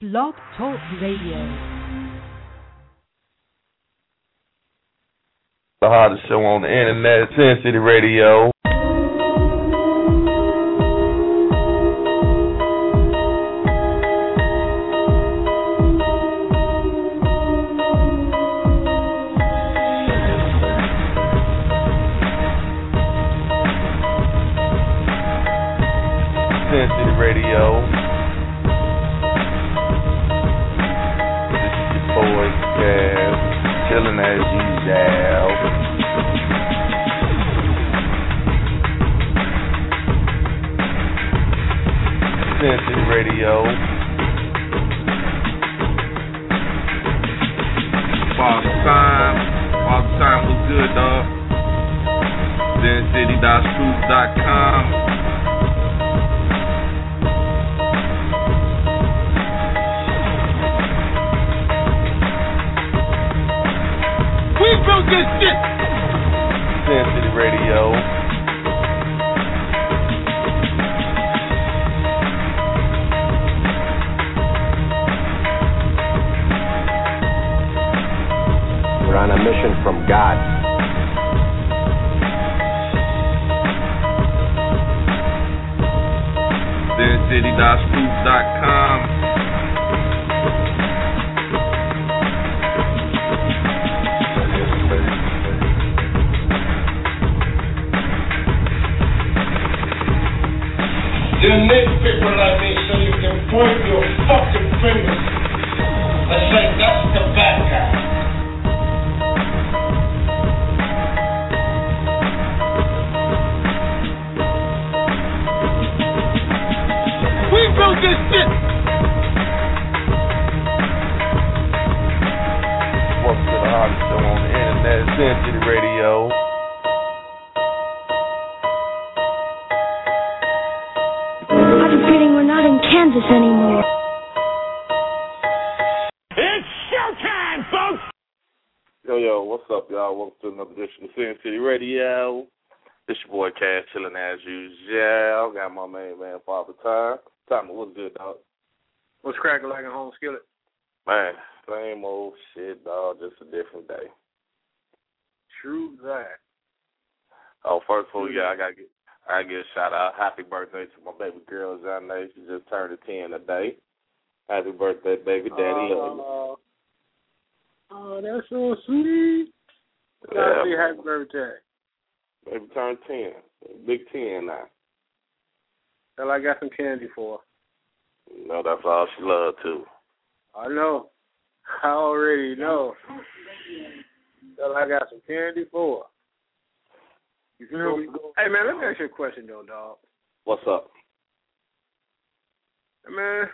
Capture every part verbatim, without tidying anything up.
Blog Talk Radio. The hottest show on the internet, Sin City Radio. Sin City Radio. This is your boy, Cass, chilling as usual. Sin City Radio. Boss time. Boss time was good, dog. Sin City dot scoop dot com. We built this shit. Sin City Radio. We're on a mission from God. Sin City dot scoop dot com. You need people like me so you can point your fucking fingers and say that's the bad guy. We built this shit. Welcome to the hottest show on the internet, Sin City Radio. I have a feeling we're not in Kansas anymore. It's showtime, folks. Yo, yo, what's up, y'all? Welcome to another edition of Sin City Radio. This your boy, Cass, chilling as usual. Got my main man, Father Time. Time, what's good, dog? What's cracking like a home skillet? Man, same old shit, dog, just a different day. True that. Oh, first of all, yeah, I gotta get, I gotta get a shout out. Happy birthday to my baby girl, Zane. She just turned a ten today. Happy birthday, baby daddy. Oh, uh, oh, that's so sweet. Yeah, Happy, happy birthday. baby turned ten. Big ten now. Well, I got some candy for her. You know, that's all she loved, too. I know. I already know. Well, I got some candy for her. You feel me? Hey, man, let me ask you a question, though, dog. What's up? Hey, man,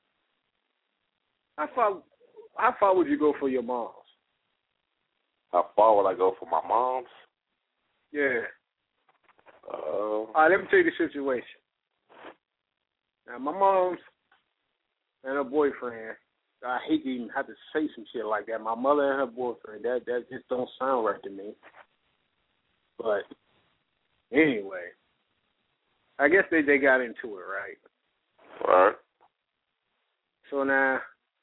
how far, how far would you go for your moms? How far would I go for my mom's? Yeah. Uh, All right, let me tell you the situation. Now, my mom's and her boyfriend, I hate to even have to say some shit like that. My mother and her boyfriend, that, that just don't sound right to me. But anyway, I guess they, they got into it, right? all right. So now,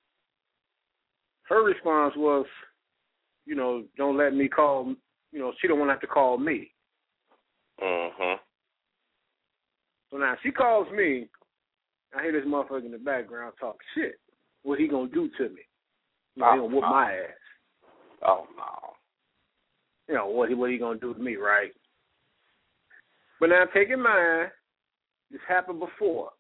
her response was, you know, don't let me call, you know, she don't want to have to call me. Mm-hmm. So now she calls me. I hear this motherfucker in the background talk shit. What he gonna do to me? You know, he gonna whoop Oh, no. my ass. Oh, no. You know, what he what he gonna do to me, right? But now take in mind, this happened before.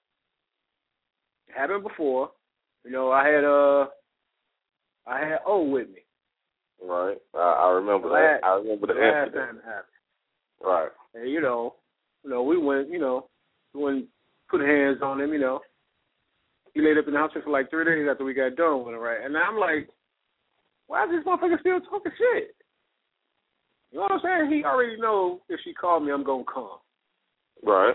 It happened before. You know, I had uh I had O with me. Right. I, I remember that. I remember the last incident. time it happened. Right. And you know, you know, we went, you know, we went put hands on him, you know. He laid up in the hospital for like three days after we got done with him, right? And I'm like, why is this motherfucker still talking shit? You know what I'm saying? He already know if she called me, I'm going to come. Right.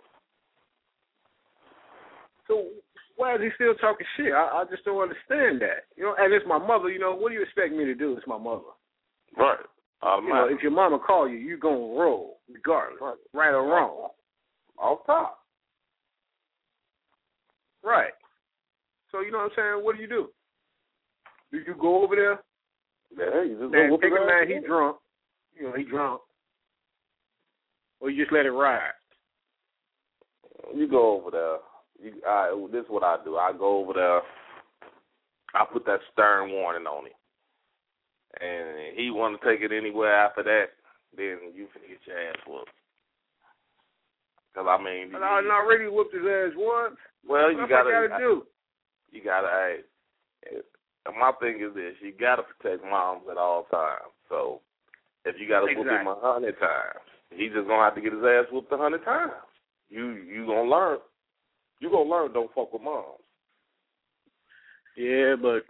So why is he still talking shit? I, I just don't understand that. You know, and it's my mother. You know, what do you expect me to do? It's my mother. Right. You know, if your mama call you, you going to roll regardless, right, right or wrong. Off top. Right. So you know what I'm saying? What do you do? Do you go over there? Yeah, you just Now, go take a around. man, he drunk. You know, he drunk. Or you just let it ride. You go over there. You, I, this is what I do. I go over there. I put that stern warning on him. And he want to take it anywhere after that, then you can get your ass whooped. Because, I mean... But I already whooped his ass once. Well, you what got to... gotta do? You got to... Hey, my thing is this. You got to protect moms at all times. So, if you got to exactly. whoop him a hundred times, he just going to have to get his ass whooped a hundred times. You you going to learn. You going to learn don't fuck with moms. Yeah, but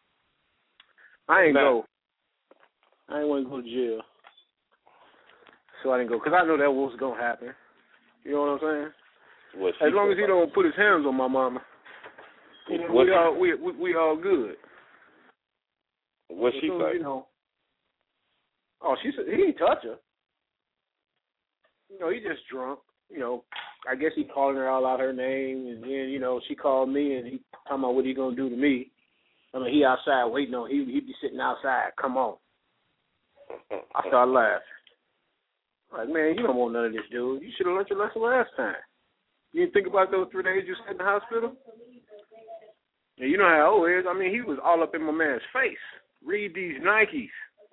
I ain't nah. go. I ain't want to go to jail. So I didn't go. Because I know that was going to happen. You know what I'm saying? What as long as he about? don't put his hands on my mama, you know, we, all, we, we, we all good. What she so, say? You know, oh, she said he didn't touch her. You know, he just drunk. You know, I guess he calling her all out her name, and then you know she called me, and he talking about what he gonna do to me. I mean, he outside waiting on. He he be sitting outside. Come on. I started laughing. Like, man, you don't want none of this, dude. You should have learned your lesson last time. You didn't think about those three days you sat in the hospital? Yeah, you know how old he is. I mean, he was all up in my man's face. Read these Nikes.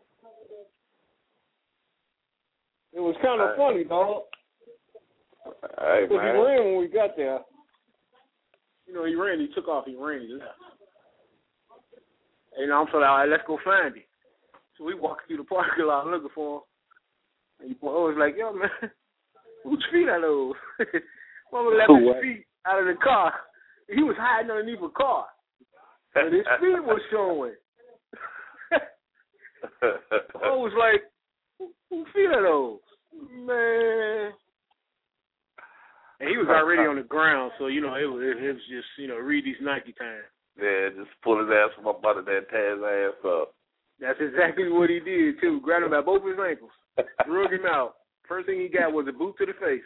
It was kind of funny, dog. Hey, Because he man. ran when we got there. You know, he ran, he took off, he ran, he left. And you know, I'm so like, all right, let's go find him. So we walked through the parking lot looking for him. And your boy was like, yo, man, whose feet are those? Mama left his what? feet out of the car. He was hiding underneath a car. And his feet was showing. I was like, whose feet are those? Man. And he was already on the ground, so, you know, it was, it was just, you know, read these Nike time. Yeah, just pull his ass from my butt and then tear his ass up. That's exactly what he did, too. Grabbed him by both his ankles. Drug him out. First thing he got was a boot to the face.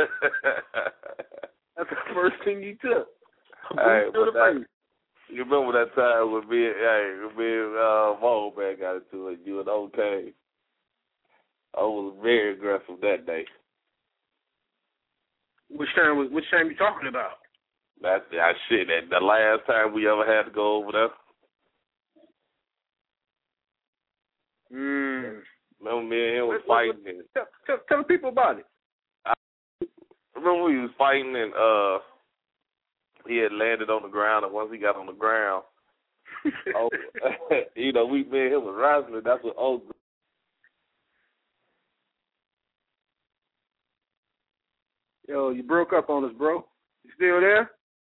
That's the first thing he took. A boot hey, to the that, face. You remember that time when me, hey, me and uh, my old man got into it, you and old Kane. I was very aggressive that day. Which time was? Which time you talking about? That's that shit. That the last time we ever had to go over there. Mm. Remember me and him was What, what, fighting. what, and, tell, tell, tell the people about it. I remember we was fighting and uh, he had landed on the ground, and once he got on the ground, oh, you know, we me and him was wrestling. That's what old. Yo, you broke up on us, bro. You still there?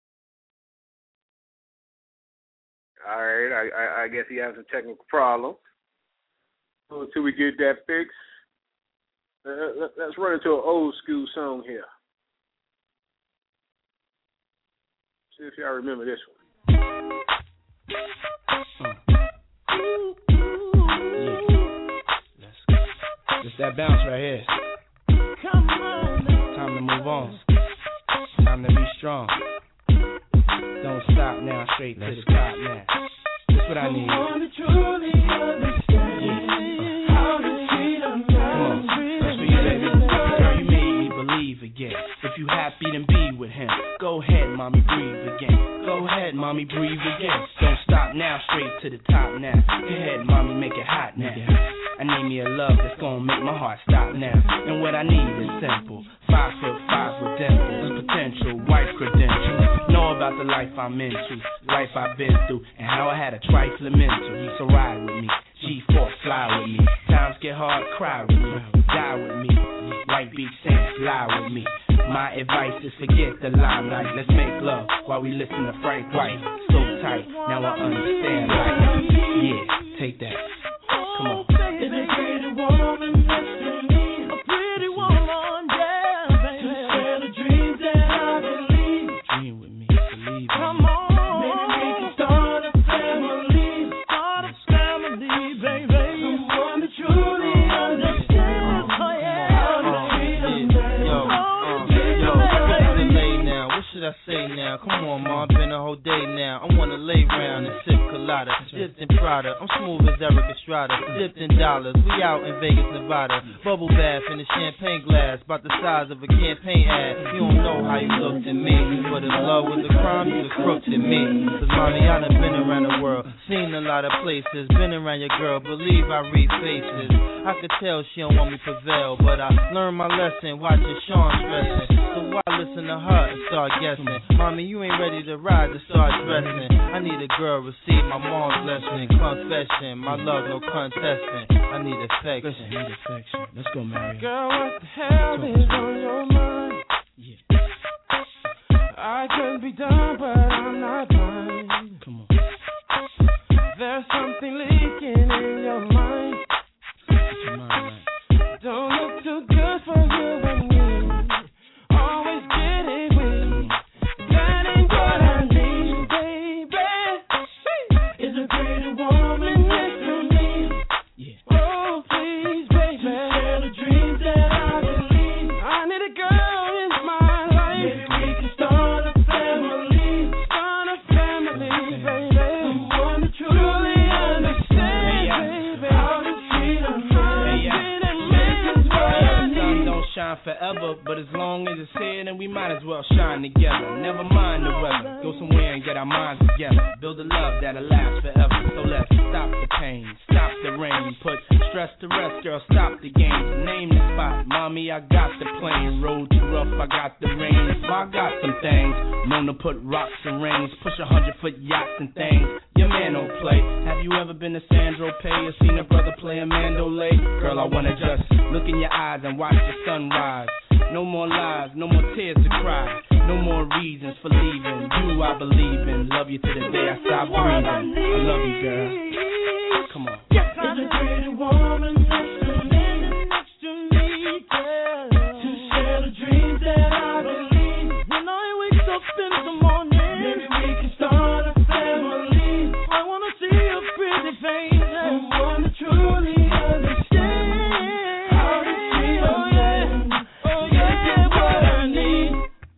All right, I, I, I guess he has some technical problems. So until we get that fixed, uh, let, let's run into an old school song here. See if y'all remember this one. Just that bounce right here. Time to move on. Time to be strong. Don't stop now, straight to the top now. That's what I need. Yeah. Uh. Come on, that's for you, baby. Girl, you made me believe again. If you happy, then be with him. Go ahead, mommy, breathe again. Go ahead, mommy, breathe again. Don't stop now, straight to the top now. Go ahead, mommy, make it hot now. I need me a love that's gonna make my heart stop now. And what I need is simple. Five foot five with dimples, potential wife credentials. Know about the life I'm into, life I've been through, and how I had a trifling mental. So ride with me, G four fly with me. Times get hard, cry with me, die with me. White beach sands, lie with me. My advice is forget the limelight. Let's make love while we listen to Frank White. So tight, now I understand life. Yeah, take that. Come on. Is a pretty woman next to me? A pretty woman, yeah, baby. To share the dreams that I believe. Dream with me, believe. Come on. Maybe we can start a family. Start a family, baby. Someone to truly understand. Oh, yeah. How to treat a man. Yo, uh, yo, what's the lay now? What should I say way now. Come on, ma, been a whole day now. I wanna lay round and sip colada, dipped in Prada. I'm smooth as Eric Estrada, dipped in dollars. We out in Vegas, Nevada. Bubble bath in a champagne glass, about the size of a campaign ad. You don't know how you looked at me, but if love was a crime, you'd have crooked at me. Cause mommy, I done been around the world, seen a lot of places, been around your girl, believe I read faces. I could tell she don't want me to prevail, but I learned my lesson watching Sean stressing. So why listen to her and start guessing? Mommy, you ain't ready to ride to start dressing. I need a girl, receive my mom's lesson. Confession, my love, no contesting. I need affection. Listen, I need affection. Let's go, Mario. Girl, what the hell is on your mind? Yeah. I could be done, but I'm not blind. Come on. There's something leaking in your mind. What's your mind like? Don't look too good for you and me. Always getting weak. That ain't what I need, baby. Is a pretty woman next to me. Yeah. Oh, please, baby. Share the dreams that I believe. I need a girl in my life. Maybe we can start a family. Start a family, baby. Someone to truly understand, baby. How to treat a man. This is what I The sun need. don't shine forever, but as long as it's here, then we might as well shine together. Never mind the weather, go somewhere and get our minds together. Build a love that'll last forever. So let's stop the pain, stop the rain, put stress to rest, girl, stop the game. Name the spot, mommy, I got the plane. Road too rough, I got the rain. So I got some things, known to put rocks and rings, push a hundred foot yachts and things. Your man don't play. Have you ever been to Sandro Pay or seen a brother play a mandolay? Girl, I wanna just look in your eyes and watch the sunrise. No more lies, no more tears to cry. No more reasons for leaving. You I believe in. Love you to the day I stop breathing. I love you, girl. Come on. Yes, I'm a pretty woman next to me, next to me, girl. To share the dreams that I believe. When I wake up in the morning, maybe we can start a family. I wanna see a pretty face, someone to truly understand how to treat a man. Oh yeah, yeah, what I need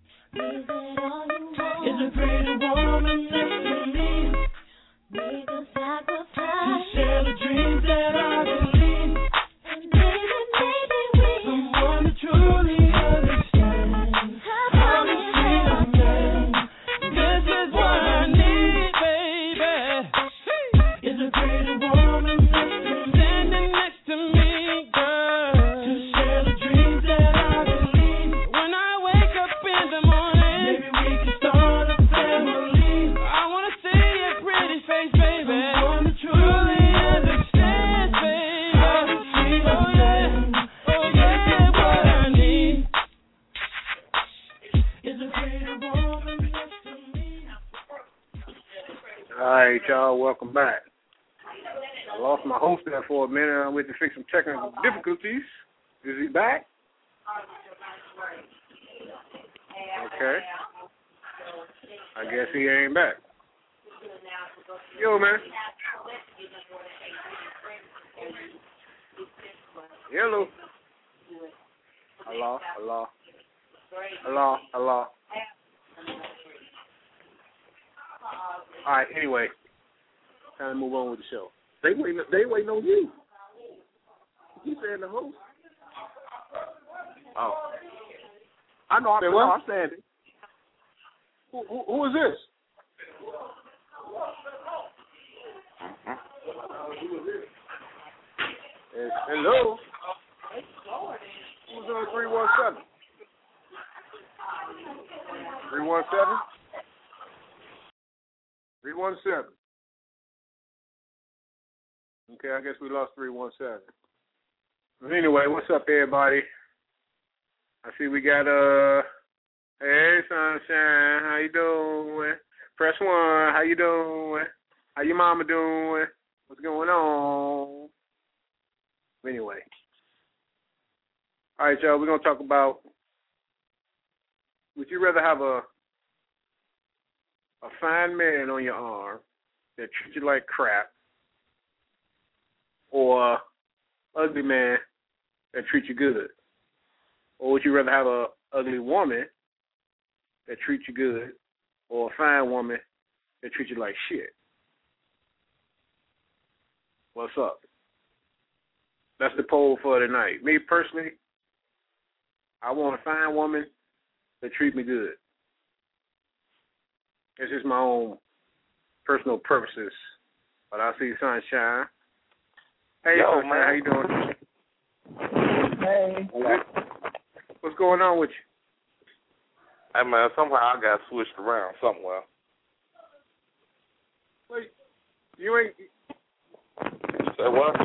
is a pretty woman next to me. Make a sacrifice. To share the dreams that I believe. And maybe, maybe we Someone to truly understand how to treat a man. This is what I need, baby. Is a pretty woman next to me, standing next to me, girl. To share the dreams that I believe. When I wake up in the morning, maybe we can start a family. I wanna see a pretty face, baby. Someone to truly understand, baby. How to treat a man. Oh yeah, yeah, what I need is a pretty woman next to me. All right, y'all, welcome back. I lost my host there for a minute. I went to fix some technical difficulties. Is he back? Okay. I guess he ain't back. Yo, man. Hello. Hello, hello. Hello, hello. All right, anyway. Time to move on with the show. They waiting. They waiting on you. You saying the host? Oh. I know. I Say know. what? I'm standing. Who, who, who is this? Yes, hello? Who's on three one seven? three one seven? three one seven. Okay, I guess we lost three one seven. But anyway, what's up, everybody? I see we got, uh, hey, Sunshine, how you doing? Press one, how you doing? How your mama doing? What's going on? Anyway. All right, y'all, we're going to talk about, would you rather have a a fine man on your arm that treats you like crap, or a ugly man that treats you good? Or would you rather have a ugly woman that treats you good or a fine woman that treats you like shit? What's up? That's the poll for tonight. Me personally, I want a fine woman that treat me good. It's just my own personal purposes. But I see sunshine. Hey, Yo, sunshine, man. how you doing? Hey. What's going on with you? Hey, man, somehow I got switched around somewhere. Wait, you ain't... Say what?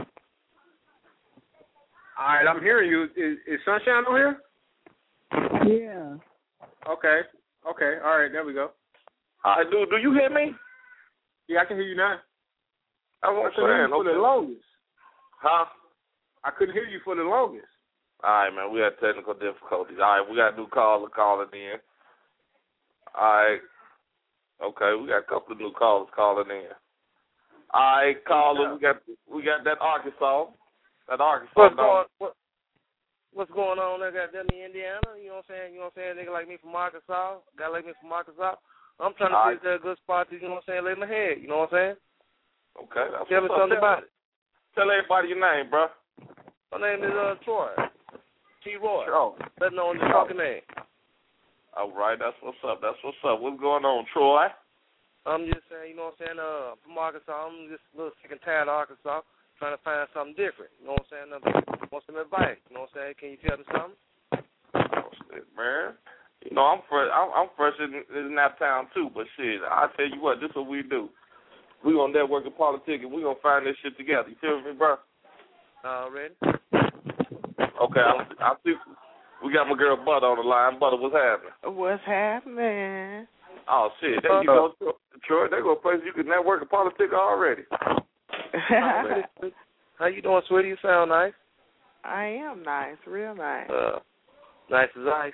All right, I'm hearing you. Is, is Sunshine on here? Yeah. Okay. Okay. All right. There we go. All right, do do you hear me? Yeah, I can hear you now. I I was couldn't hear saying. you for Okay. the longest. Huh? I couldn't hear you for the longest. All right, man. We had technical difficulties. All right, we got a new caller calling in. All right. Okay, we got a couple of new callers calling in. All right, caller, we got we got that Arkansas. That Arkansas. What's dog. going what, What's going on there? Got them in Indiana? You know what I'm saying? You know what I'm saying? Nigga like me from Arkansas. Guy like me from Arkansas. I'm trying to All see right. if there's a good spot to, you know what I'm saying, lay my head. You know what I'm saying? Okay, that's Tell me what's up. something Tell- about it. Tell everybody your name, bro. My name is uh, Troy. T. Roy. Sure. Better known as fucking name. All right, that's what's up. That's what's up. What's going on, Troy? I'm just saying, you know what I'm saying, uh, from Arkansas. I'm just a little sick and tired of Arkansas, trying to find something different. You know what I'm saying? I want some advice. You know what I'm saying? Can you tell me something? Oh, shit, man. You know, I'm fresh. I'm, I'm fresh in, in that town too. But shit, I tell you what, this is what we do. We gonna network in politics, and we gonna find this shit together. You feel me, bro? Already? Okay, I, I see. We got my girl Butter on the line. Butter, what's happening? What's happening? Oh shit, there you go, Troy. There go a place you can network in politics already. Already. How you doing, sweetie? You sound nice. I am nice, real nice. Uh, nice as ice.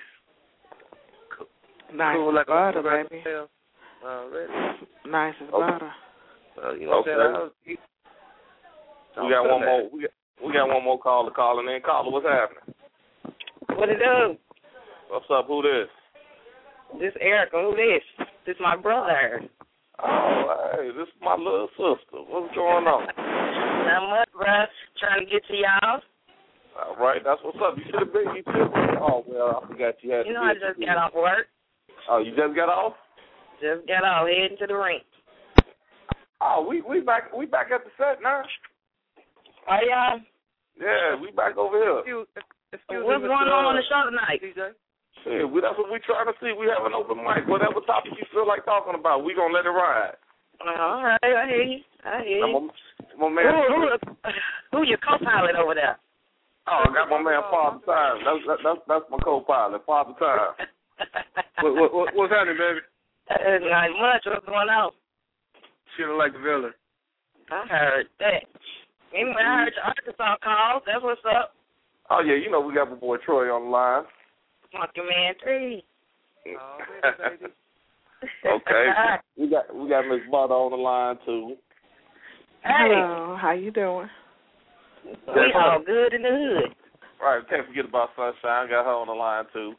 Nice cool as like butter, a baby. Already. Nice as Okay. butter. Uh, you know what Okay. I'm saying? I was, you, We got one more. We got, we got one more caller calling in. Caller, what's happening? What it do? What's up? Who this? This Erica. Who this? This my brother. Oh, hey, this is my little sister. What's going on? Not much, bruh. Trying to get to y'all. All right, that's what's up. You should have been. You should have. Oh well, I forgot you had. You to know, be I at the just got off work. Oh, you just got off? Just got off, heading to the rink. Oh, we we back we back at the set now. Are y'all? Yeah, we back over here. Excuse, excuse What's me, going Mister on on the show tonight? D J? Shit, we, that's what we trying to see. We have an open mic. Whatever topic you feel like talking about, we gonna let it ride. All right, I hear you. I hear Now, you. my, my man. Who, who, who your co-pilot over there? Oh, I got my man Father Time. That's that, that's that's my co-pilot, Father Time. What, what, what, what's happening, baby? Uh, not much. What's going on? Shit like the villain. I heard that. Anyway, I heard your Arkansas call. That's what's up. Oh yeah, you know we got my boy Troy on the line. Monkey Man three. Oh, baby, baby. Okay, we got we got Miss Butter on the line too. Hey. Hello, how you doing? We all good in the hood. Right, can't forget about Sunshine. Got her on the line too.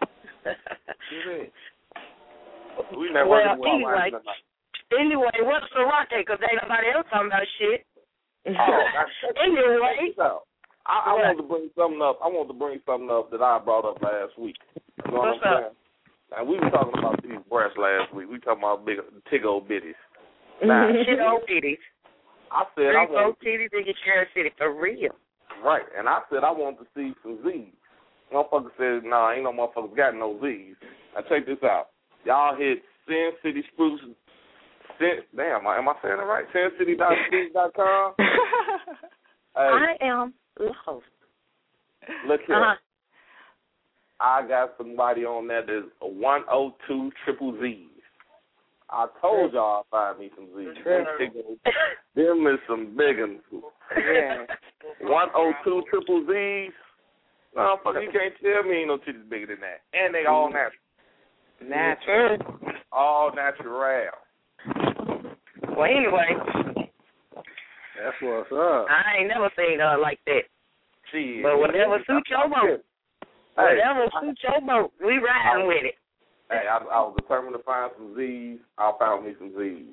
We never Well, heard of anyway, anyway, what's the rocket? Because ain't nobody else talking about shit. Oh, anyway. I, I want to bring something up. I want to bring something up that I brought up last week. You know What's what I'm up? saying? And we were talking about these breasts last week. We talking about big, tig old bitties. Now, Shit old titties. I said I Three want old titties in your Cherry City for real. right, and I said I want to see some Z's. Motherfucker said, "Nah, ain't no motherfuckers got no Z's." Now check this out. Y'all hit Sin City Spruce. Sin, damn, am I saying it right? Sin City dot spruce dot com. I am lost. Look here. Uh-huh. I got somebody on there that's a one oh two triple Z's. I told y'all I'd find me some Z's. Them is some big ones. Yeah. one oh two triple Z's. Motherfucker, you can't tell me ain't no titties bigger than that. And they all natural. Natural. All natural. Well, anyway. That's what's up. I ain't never seen her like that. Shit. But whatever suits your boat. Hey, Whatever suits your boat, we riding with it. Hey, I, I was determined to find some Z's. I found me some Z's.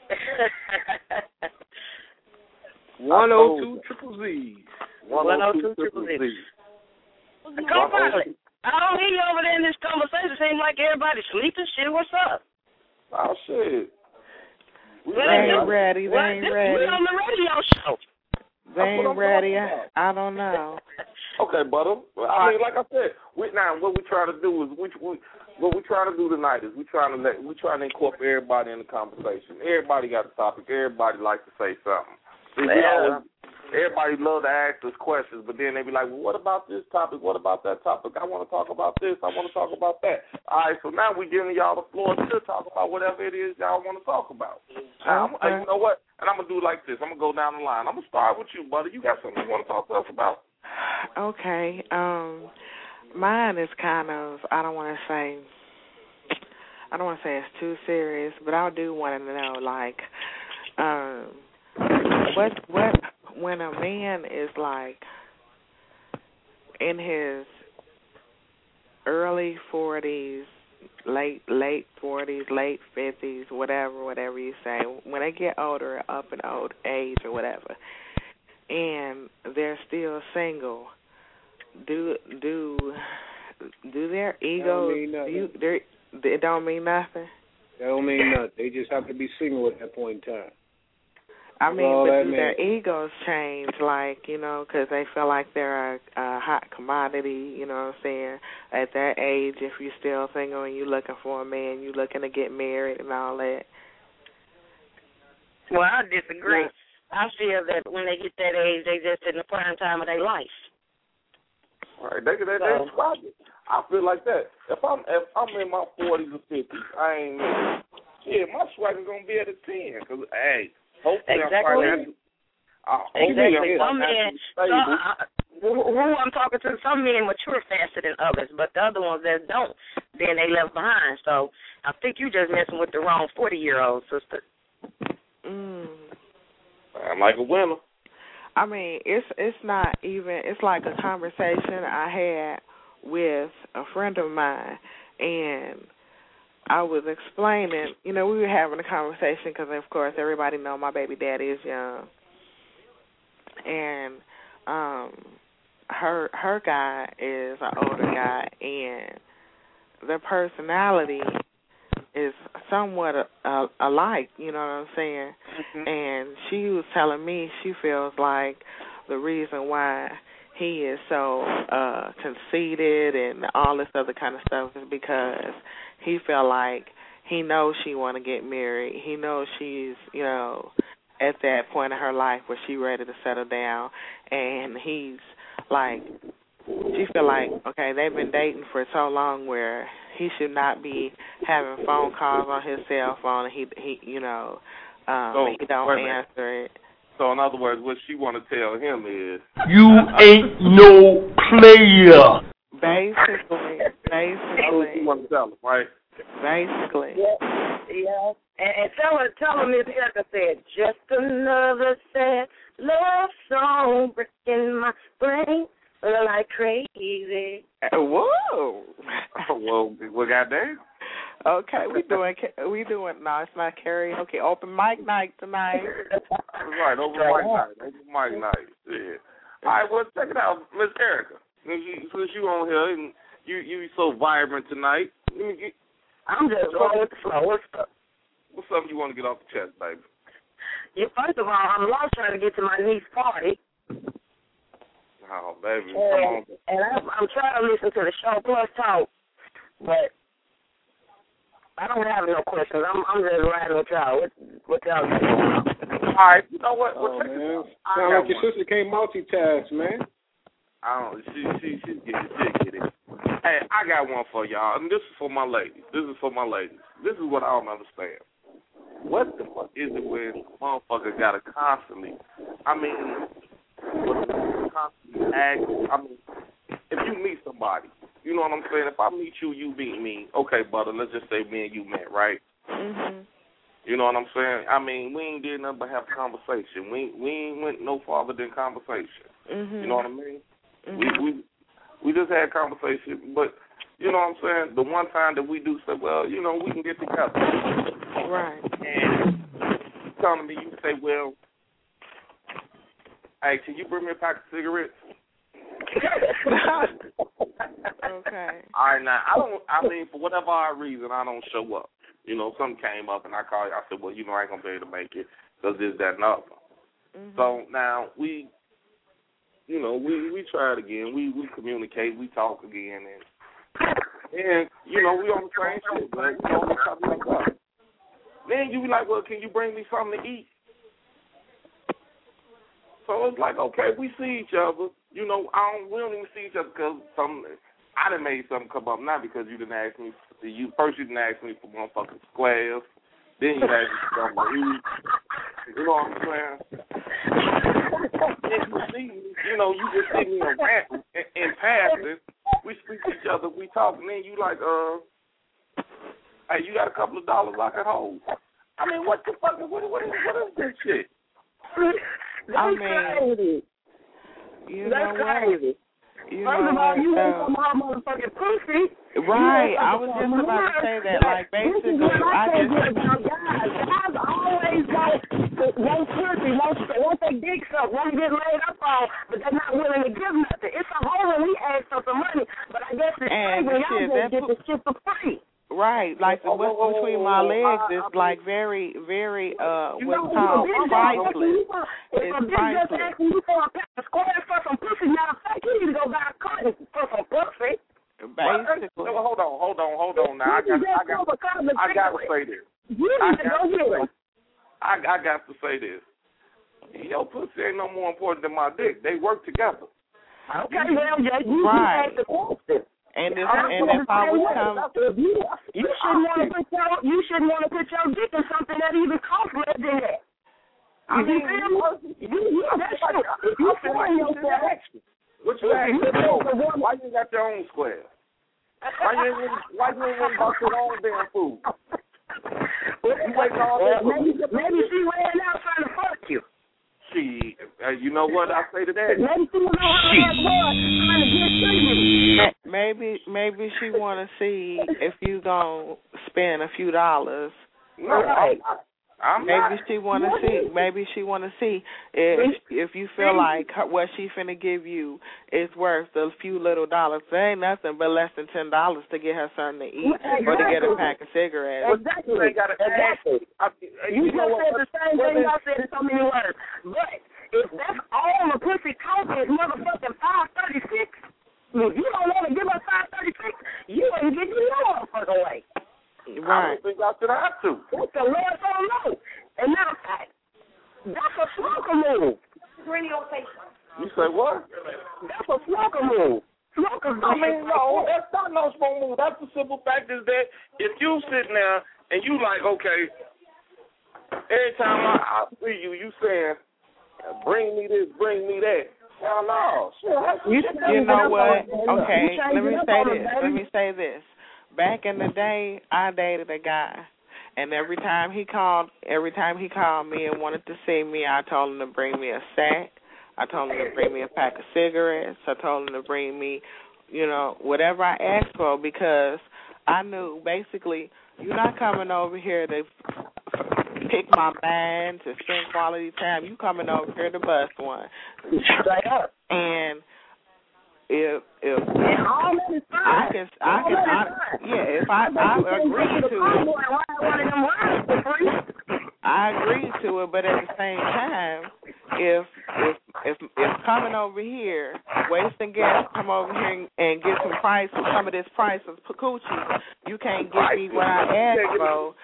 One oh two triple Z's. One oh two triple Z's. Come finally. I don't hear you over there in this conversation. Seems like everybody's sleeping. Shit, what's up? Oh, shit. They ain't ready. They ain't ready. We on the radio show. They ain't ready. I don't know. Okay, brother. I mean, like I said, we now what we trying to do is we, we what we trying to do tonight is we trying to let we trying to incorporate everybody in the conversation. Everybody got a topic. Everybody likes to say something. See, we always, everybody love to ask us questions, but then they be like, well, what about this topic? What about that topic? I want to talk about this. I want to talk about that. All right, so now we're giving y'all the floor to talk about whatever it is y'all want to talk about. Now, Okay. I'm, you know what? And I'm going to do it like this. I'm going to go down the line. I'm going to start with you, buddy. You got something you want to talk to us about? Okay. Um, mine is kind of, I don't want to say, I don't want to say it's too serious, but I do want to know, like, um, what, what, when a man is, like, in his early forties, late, late forties, late fifties, whatever, whatever you say, when they get older, up in old age or whatever, and they're still single, do do do their egos? Do you, it don't mean nothing. That don't mean nothing. They just have to be single at that point in time. I mean, Well, but that do means- their egos change, like, you know, because they feel like they're a, a hot commodity, you know what I'm saying? At that age, if you're still single and you're looking for a man, you're looking to get married and all that. Well, I disagree. I feel that when they get that age, they just in the prime time of their life. All right, they, they, they describe it. I feel like that. If I'm if I'm in my forties or fifties, I ain't yeah, my swagger gonna be at a ten. Cause hey, hopefully exactly. I'm probably uh, exactly. I'm Some men, some, uh, who, who I'm talking to, some men mature faster than others, but the other ones that don't, then they left behind. So I think you just messing with the wrong forty year old sister. Mm. I'm like a winner. I mean, it's it's not even. It's like a conversation I had with a friend of mine, and I was explaining. You know, we were having a conversation because, of course, everybody know my baby daddy is young, and um, her her guy is an older guy, and their personality is somewhat uh, alike, you know what I'm saying? Mm-hmm. And she was telling me she feels like the reason why he is so uh, conceited and all this other kind of stuff is because he feel like he knows she want to get married. He knows she's, you know, at that point in her life where she ready to settle down, and he's like, she feel like, okay, they've been dating for so long where he should not be having phone calls on his cell phone, and he, he you know, um, so, he don't answer it. So, in other words, what she want to tell him is, you ain't no player. Basically, basically. That's what you want to tell him, right? Basically. Yeah, yeah. And, and tell her, tell her, Miss Erica said, just another sad love song breaking my brain like crazy. Whoa. Oh, well, well, goddamn. Okay, we doing we doing no, it's not karaoke. Open mic night tonight. Right, open mic night. Open mic night. Yeah. All right, well, check it out, Miss Erica. Since you on here and you you so vibrant tonight, I'm just going with the flow. What's up? What's something you want to get off the chest, baby? Yeah, first of all, I'm lost trying to get to my niece's party. Oh, baby, and, come on. And I'm, I'm trying to listen to the show plus talk, but I don't have no questions. I'm I'm just riding with y'all. What, what y'all doing? All right, you know what? Oh, well, man. Sound like your one. sister can't multitask, man. I don't. She she she get it. She get it. Hey, I got one for y'all, and this is for my ladies. This is for my ladies. This is what I don't understand. What the fuck is it when motherfucker gotta constantly? I mean, constantly ask. I mean, if you meet somebody, you know what I'm saying. If I meet you, you meet me. Okay, brother. Let's just say me and you met, right? Mhm. You know what I'm saying? I mean, we ain't did nothing but have conversation. We we ain't went no farther than conversation. Mhm. You know what I mean? Mhm. We we we just had conversation, but you know what I'm saying, the one time that we do say, well, you know, we can get together. Right. And you telling me, you say, well, hey, can you bring me a pack of cigarettes? Okay. All right, now, I don't, I mean, for whatever odd reason, I don't show up. You know, something came up and I called you. I said, well, you know, I ain't going to be able to make it because this, that, and other. Mm-hmm. So now we, you know, we, we try it again. We we communicate. We talk again. And, and you know, we on the same shit, man. You know, we talk like that. Then you be like, well, can you bring me something to eat? So it's like, okay, we see each other. You know, I don't, we don't even see each other because some, I done made something come up, not because you didn't ask me. You First you didn't ask me for motherfucking squares. Then you asked me for something to eat. You know what I'm saying? Then you see me, you know, you just see me in, in, in passing. We speak to each other, we talk, and then you like, uh, hey, you got a couple of dollars I can hold? I mean, what the fuck, what, what, is, what is this shit? I mean, you know That's what? crazy. You First know of all, what, you uh, want some hot motherfucking pussy. Right, I was just about to say that. Like, basically, I just... Guys, guys always want, want pussy, want, want their dick sucked, want to get laid up on, but they're not willing to give nothing. It's a whole when we ask for some money, but I guess it's And free when shit, y'all that just get pu- the shit for free. Right, like the, what's between my legs is like very, very, uh, what's called priceless. If a It's bitch just priceless. asking you for a pack of squares for some pussy, matter of fact, you need to go buy a carton for some pussy. Basically. Well, hold on, hold on, hold on. Now I got, I got, I got to say this. You I need to go got to get say, it. I, I got to say this. Your pussy ain't no more important than my dick. They work together. Okay, well, you, you Right. ask the question. And if, I'm and if I was come... You, you shouldn't want to put your you shouldn't want to put your dick in something that even costs less than that. I You mean, feel me? You, you, that's true. If you feel yourself, what you asking for? Why you got your own square? Why you ain't why you ain't want to bought your own damn food? You waiting all day well, for maybe, maybe she ran out trying to fuck you. She, uh, you know what I say to that? Maybe she was on her last word trying to get to you. Maybe, maybe she want to see if you gonna spend a few dollars. No, I'm not. I'm maybe not. she want to see. Maybe she want to see if if you feel like her, what she finna give you is worth a few little dollars. There ain't nothing but less than ten dollars to get her something to eat Exactly. or to get a pack of cigarettes. Exactly. You ain't gotta Exactly. I, You, you just know said what? the same what thing is- I said in so many words. But if that's all the pussy cost is motherfucking five thirty six, if you don't want to give us five thirty six, you ain't getting no motherfucking way. I don't think I should have to. What the Lord don't know. And matter of fact, that's a smoker move. You say what? That's a smoker move. Smokers I mean, no, that's not no small move. That's the simple fact is that if you sitting there and you like, okay, every time I, I see you, you saying, bring me this, bring me that. Hell no. Shit, You know what? Okay, let me say this. Let me say this. Back in the day, I dated a guy, and every time he called, every time he called me and wanted to see me, I told him to bring me a sack. I told him to bring me a pack of cigarettes. I told him to bring me, you know, whatever I asked for, because I knew basically you're not coming over here to pick my mind, to spend quality time. You coming over here to bust one. And if if I can I can I, yeah if I I agree to it. I agree to it, but at the same time, if if if if coming over here, wasting gas, come over here and, and get some price, some of this price of coochie, you can't give me what I asked for.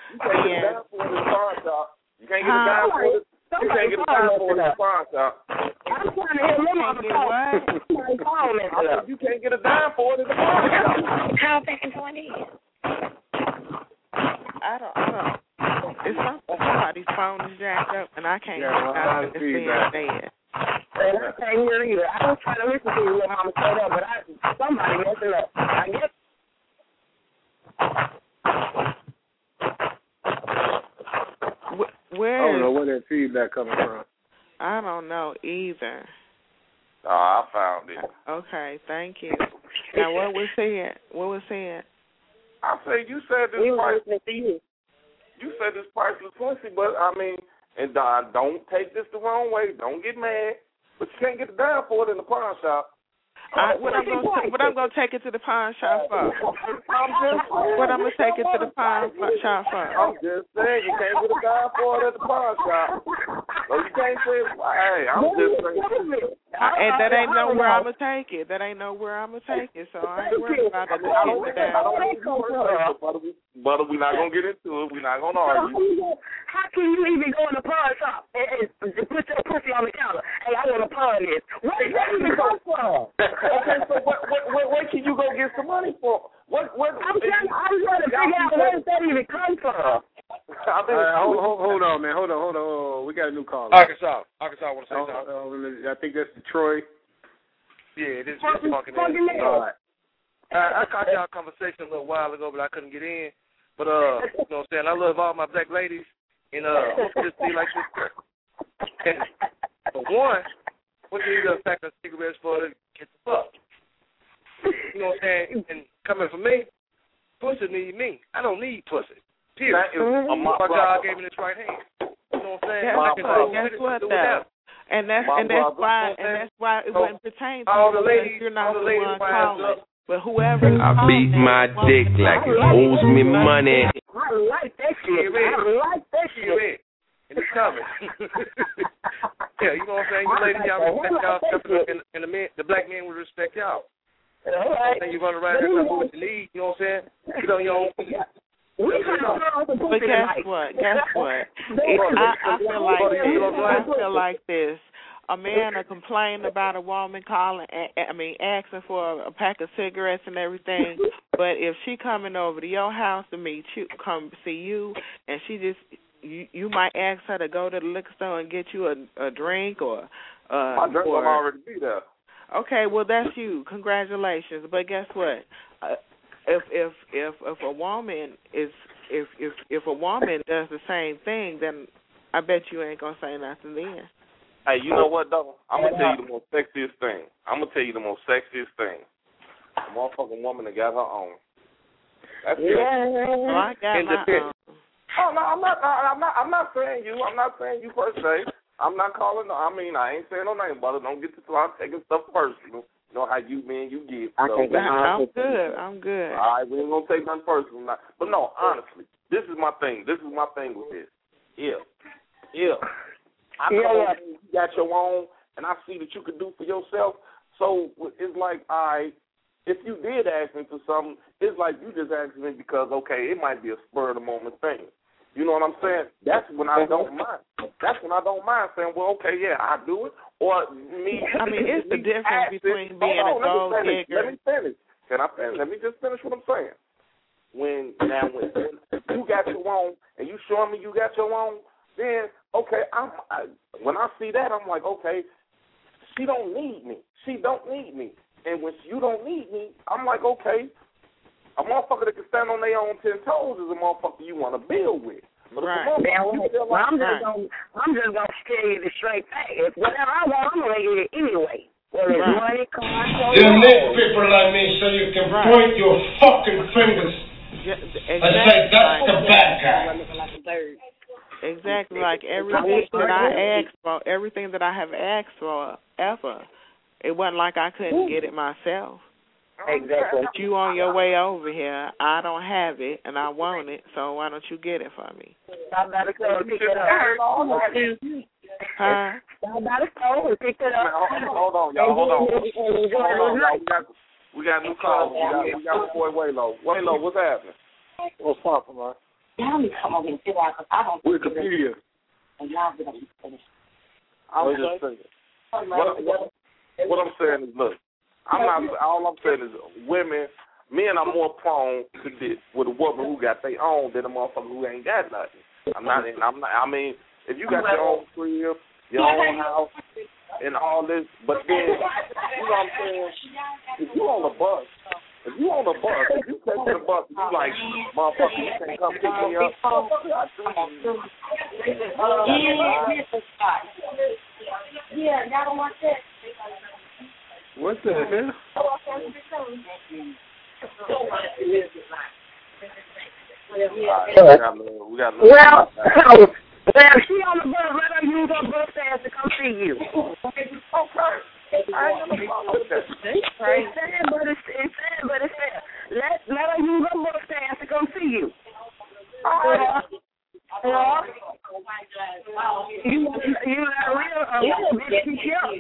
You can't get a dime for it. You can't get a dime for the pawn shop. I'm trying to hear them on the phone. You can't get a dime for it in the pawn shop. How back in twenty years? I don't, I don't. It's not somebody's phone is jacked up, and I can't Yeah, well, I get see out that. of And I can't hear either. I was trying to listen to you, little mama, say that, but I, somebody messing up. I guess. Where I don't know is, where that feedback coming from. I don't know either. Oh, I found it. Okay, thank you. Now, what was said? What was said? I say you said this We were price. listening to you. You said this priceless pussy, but I mean, and uh, don't take this the wrong way. Don't get mad, but you can't get the dime for it in the pawn shop. I, what I'm gonna ta- what I'm gonna take it to the pawn shop for? I'm just What I'm gonna take it to the pawn shop for? I'm just saying you can't get a dime for it at the pawn shop. So you can't say, hey, I'm just saying. I, and that ain't know where I'm gonna take it. That ain't know where I'm gonna take it. So I ain't worried about that. I don't think I don't think you butter, butter, we're not gonna get into it. We're not gonna argue. How can you even go in the pawn shop and, and put your pussy on the counter? Hey, I want to pawn this. Where does that even come from? Okay, so what, what, what, where can you go get some money for? What, what, I'm trying, I'm trying to figure out where does that even come from. I mean, uh, hold, hold, hold on, man. Hold on, hold on, hold on. We got a new caller. Arkansas. Arkansas, want to say Oh, something? uh, I think that's Detroit. Yeah, this is fucking All right. I, I caught y'all conversation a little while ago, but I couldn't get in. But, uh, you know what I'm saying? I love all my black ladies, and uh, just be like this. And for one, what do you need a pack of cigarettes for to get the fuck? You know what I'm saying? And coming from me, pussy need me. I don't need pussy. Period. That is a my God brother. gave me this right hand. You know what I'm saying? Guess, I can do guess with it, what do though? without. And that's My and that's brother. why and that's why it So, wouldn't pertain to all you the because ladies, you're not all the the ladies one wise calling. up. But whoever I beat my dick like it owes me money. I like that shit. I like that shit. Shit. And it's coming. Yeah, you know what I'm saying? You ladies, y'all respect y'all stuff, and, and the men, the black men will respect y'all. All right. And you run around here and do what you need, you know what I'm saying? Get on your own. We kind of But guess what? Guess what? It, I, I feel like this. I feel like this. A man will complain about a woman calling, I mean, asking for a pack of cigarettes and everything. But if she coming over to your house to meet you, come see you, and she just, you, you might ask her to go to the liquor store and get you a, a drink or, uh, My drink or, will already be there. Okay, well that's you. Congratulations. But guess what? Uh, if if if if a woman is if if if a woman does the same thing, then I bet you ain't gonna say nothing then. Hey, you know what, though? I'm going to tell you the most sexiest thing. I'm going to tell you the most sexiest thing. The motherfucking woman that got her own. That's it. Well, I got my own. Oh, no, I'm not, I'm not, I'm not saying you. I'm not saying you per se. I'm not calling, no, I mean, I ain't saying no name, brother. Don't get to start taking stuff personal. You know how you men you get. So. I'm good. I'm good. All right, we ain't going to take nothing personal. But, no, honestly, this is my thing. This is my thing with this. If, if I come Yeah, over yeah. and you got your own, and I see that you could do for yourself, so it's like, all right, if you did ask me for something, it's like you just asked me because, okay, it might be a spur-of-the-moment thing. You know what I'm saying? That's when I don't mind. That's when I don't mind saying, well, okay, yeah, I do it. Or me. I mean, it's the me difference asking- between being Hold on, a gold let me finish. digger. Let me finish. Can I finish? Let me just finish what I'm saying. When now when, when you got your own and you showing me you got your own, then okay, I'm I, when I see that I'm like, okay, she don't need me. She don't need me. And when you don't need me, I'm like, okay, a motherfucker that can stand on their own ten toes is a motherfucker you want to build with. But right. if a Man, you feel well, like, I'm just right. gonna, I'm just gonna tell you the straight fact. If whatever I want, I'm gonna get it anyway. Whether it's Right. money, cars, or You need people like me so you can Right. point your fucking fingers Yeah, and exactly. say that's the Like, bad guy. exactly like everything that I asked for, everything that I have asked for ever. It wasn't like I couldn't get it myself. Exactly. But you on your way over here, I don't have it, and I want it, so why don't you get it for me? I better go and pick it up. Huh? I better go and pick it up. Hold on, y'all. Hold on. And enjoy Hold the on, y'all. night. We got, we got new callers. We got, we got my boy Waylo. Waylo, what's happening? What's up, man? Y'all need to come over and sit down because I don't We're Wikipedia. and y'all get up and finish. I'm just saying. What, what, what I'm saying is, look, I'm not. All I'm saying is, women, men are more prone to this with a woman who got their own than a motherfucker who ain't got nothing. I'm not. I'm not. I mean, if you got your own crib, your own house, and all this, but then, you know what I'm saying? If you on the bus, if you on the bus, if you take the bus, and you like, motherfucker, you can't come pick me up. Yeah, y'all don't want that. What the hell? Right, we got a little, we got a little Well, well, if she on the bus, let her use her bus pass to come see you. Okay. I ain't gonna follow that. It's sad, but it's, it's sad, but it's sad. Let, let her use her bus pass to come see you. All right. Yeah. You, you are real, a real bitch, you sure.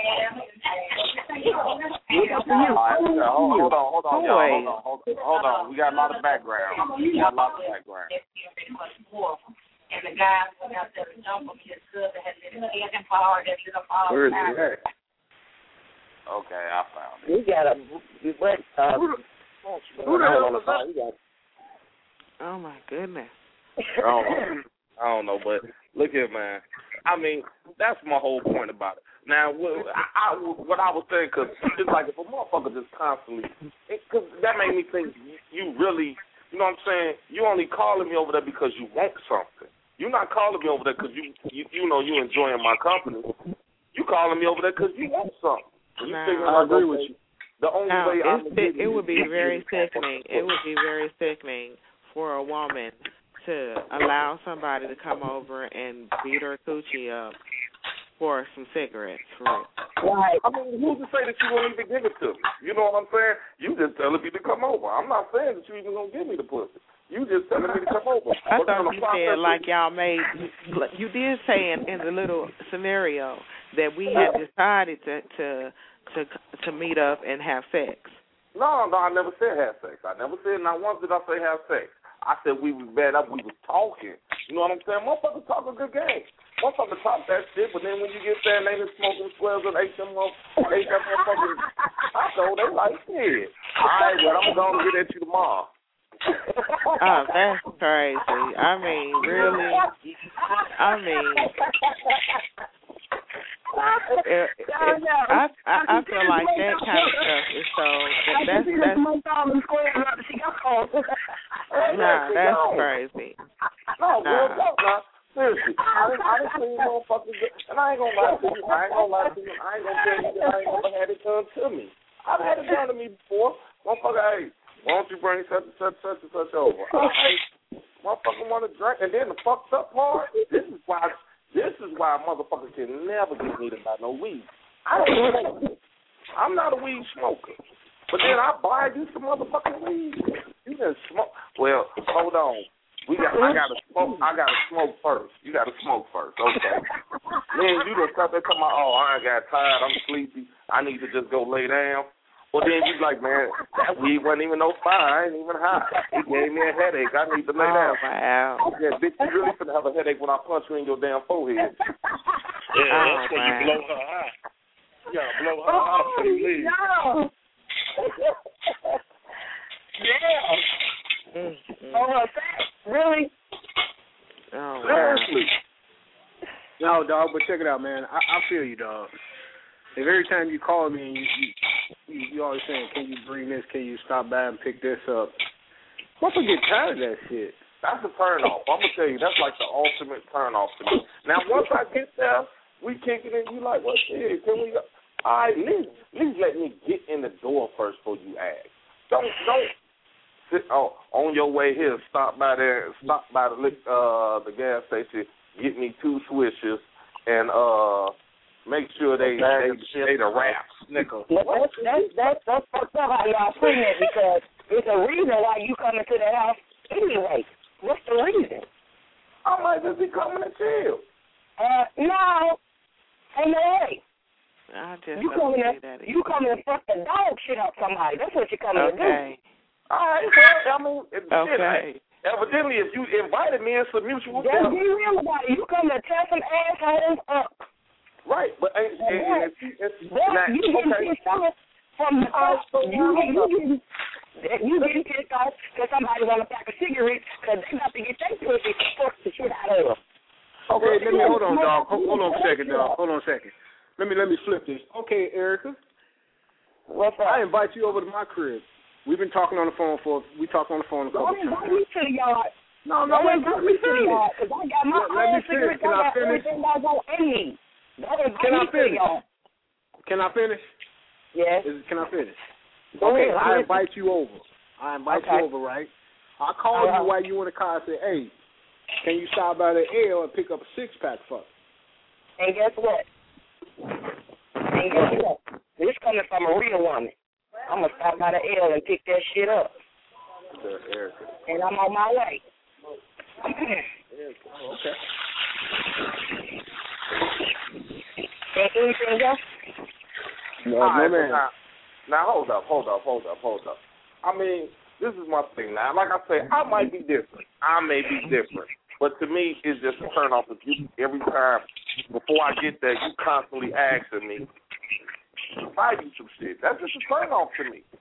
Hold on, hold on, hold on, y'all. Hold on, hold on, hold on. We got a lot of background. We got a lot of background. And the guy went out there to jump him. His cousin had been taken for that little fall. Where is he at? Okay, I found it. We got a, what, uh, Who the hell is that? Oh, my goodness. I don't know. I don't know, but look here, man. I mean, that's my whole point about it. Now, what I, I, what I was saying, because it's like if a motherfucker just constantly, because that made me think you really, you know what I'm saying, you only calling me over there because you want something. You're not calling me over there because you, you, you know, you enjoying my company. You calling me over there because you want something. You no, I agree with you. The only no, way I'm it, it would be very sickening. It would be very sickening for a woman to allow somebody to come over and beat her coochie up for some cigarettes. Right. Right. I mean, who's to say that you won't even give it to me? You know what I'm saying? You just telling me to come over. I'm not saying that you even gonna give me the pussy. You just telling me to come over. I thought you said like y'all made. You did say in, in the little scenario that we had decided to to to to meet up and have sex. No, no, I never said have sex. I never said not once did I say have sex. I said we was bad up, we was talking. You know what I'm saying? Motherfuckers talk a good game. Motherfuckers talk that shit, but then when you get there and they just smoking squares and ate them up, ate that motherfucking taco, they like, shit. All right, well, I'm going to get at you tomorrow. Oh, that's crazy. I mean, really? I mean, it, it, I, I I feel like that kind of stuff is so. That's that's. Nah, that's crazy. No, nah. real talk, nah. Seriously, I done, I done seen motherfuckers, and I ain't gonna lie to you. I ain't gonna lie to you. I ain't gonna tell you that I ain't never had it done to me. I've had it done to me before. Motherfucker, hey, why don't you bring such and such, such and such over? Hey, motherfucker want to drink, and then the fucked up part. This is why. This is why a motherfucker can never get me to buy no weed. I don't smoke. I'm not a weed smoker. But then I buy you some motherfucking weed. You didn't smoke. Well, hold on. We got. I gotta smoke. I gotta smoke first. You gotta smoke first. Okay. Then you just start there talking about, oh, I got tired. I'm sleepy. I need to just go lay down. Well, then you like, man, that weed wasn't even no fire. I ain't even high. It gave me a headache. I need to lay down. Oh, wow. Yeah, bitch, you really finna have a headache when I punch you in your damn forehead. Yeah, oh, that's when you blow her high. You gotta blow her high before you leave. No. Yeah. Mm-hmm. Oh, what's that? Really? Oh, wow. Seriously. No, dog, but check it out, man. I, I feel you, dog. If every time you call me and you, you, you always saying, can you bring this, can you stop by and pick this up, motherfucker get tired of that shit. That's a turn off. I'm gonna tell you, that's like the ultimate turn off to me. Now, once I get there, we kicking it. You like, what shit? Can we go? All right, at least, at least let me get in the door first before you ask. Don't, don't sit oh, on your way here. Stop by there. Stop by the uh the gas station. Get me two swishes and uh. Make sure they they, they the wraps, nigga. That's that's that's that's fucked up how y'all putting it because there's a reason why you coming to the house anyway. What's the reason? I might just be coming to chill. Uh, no, ain't no way. I just you don't coming see to that you coming to fuck the dog shit up somebody. That's what you're coming okay. to do. All right, well, I mean, it, okay. Shit, evidently, if you invited me, it's a mutual. Just be real about it. You coming to tear some assholes up. Right, but and, and, and, and, and, well, you getting okay. pissed off from the uh, you, you getting you getting pissed off because somebody want to pack a cigarette because they got to get their pussy fuck the shit out of them. Okay, let me hold on, dog. Hold, hold on a second, dog. Hold on a second. Let me let me flip this. Okay, Erica. What's up? I invite you over to my crib. We've been talking on the phone for we talked on the phone a couple Don't times. invite me to the yard. No, no, Don't let, invite let me me to the yard finish. because I got my Let, let me own finish. cigarettes. Can I I got finish? everything that's on in me. Don't invite Can I me to the finish? yard. Can I finish? Yes. Is, can I finish? Go okay, ahead, I listen. invite you over. I invite Okay. you over, right? I call Uh-huh. you while you in the car and say, hey, can you stop by the L and pick up a six-pack for me? And guess what? And guess what? This coming from a real woman. I'm going to stop by the L and pick that shit up. And I'm on my way. Okay. And anything else? No, All right, no, man. Now, now, hold up, hold up, hold up, hold up. I mean, this is my thing now. Like I say, I might be different. I may be different. But to me, it's just a turn off if you, every time, before I get there, you constantly asking me to buy you some shit. That's just a turn off to me.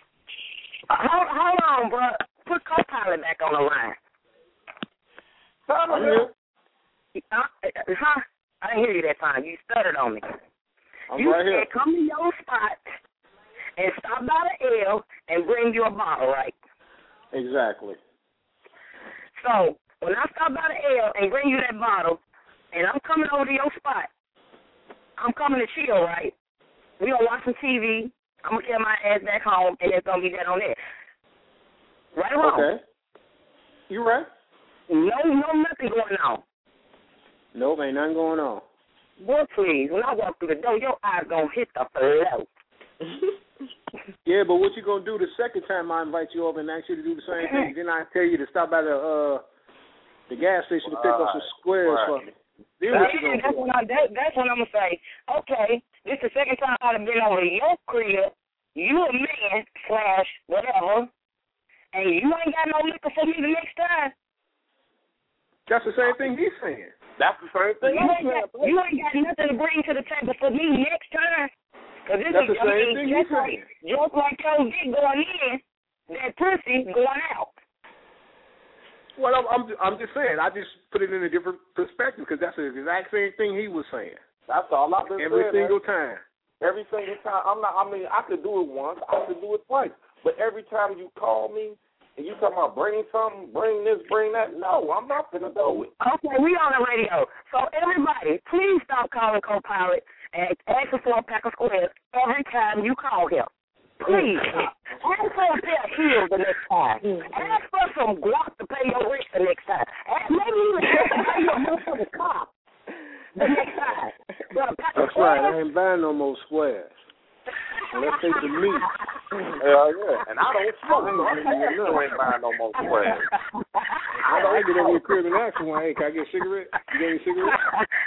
Hold, hold on, bro. Put co-pilot back on the line. Time I'm here. Uh, huh? I didn't hear you that time. You stuttered on me. I'm you right said here. come to your spot and stop by the L and bring you a bottle, right? Exactly. So when I stop by the L and bring you that bottle, and I'm coming over to your spot, I'm coming to chill, right? We gonna watch some T V. I'm gonna carry my ass back home, and it's gonna be that on there. Right or wrong? Okay. You right. No, no, nothing going on. Nope, ain't nothing going on. Boy, please, when I walk through the door, your eyes gonna hit the floor. Yeah, but what you gonna do the second time I invite you over and ask you to do the same thing? Then I tell you to stop by the uh the gas station to pick up some squares right. for me. Then That's, what you gonna that's, do? when I, that, that's when I'm gonna say, okay, this is the second time I've been over to your crib. You a man slash whatever, and you ain't got no liquor for me the next time. That's the same thing he's saying. That's the same thing. You ain't, got, you ain't got nothing to bring to the table for me next time. Cause this That's is, the same I mean, thing just he's like, saying. just like your dick going in, that pussy going out. Well, I'm, I'm I'm just saying. I just put it in a different perspective because that's the exact same thing he was saying. That's all I've been Every saying. single time. Every single time. I'm not. I mean, I could do it once. I could do it twice. But every time you call me and you talking about bring something, bring this, bring that, no, I'm not gonna do it. Okay, we on the radio. So everybody, please stop calling co-pilot and asking for a pack of squares every time you call him. Please. Ask for a pair of heels the next time. Ask for some guap to pay your rent the next time. Ask maybe even ask to pay your motherfucking car the next time. But a pack of That's right. squares, I ain't buying no more squares. Well, let's take the meat. Hell yeah. And I don't smoke, so I ain't buying no more squares. I don't get over your crib and ask one. Hey, can I get a cigarette? You got any cigarettes?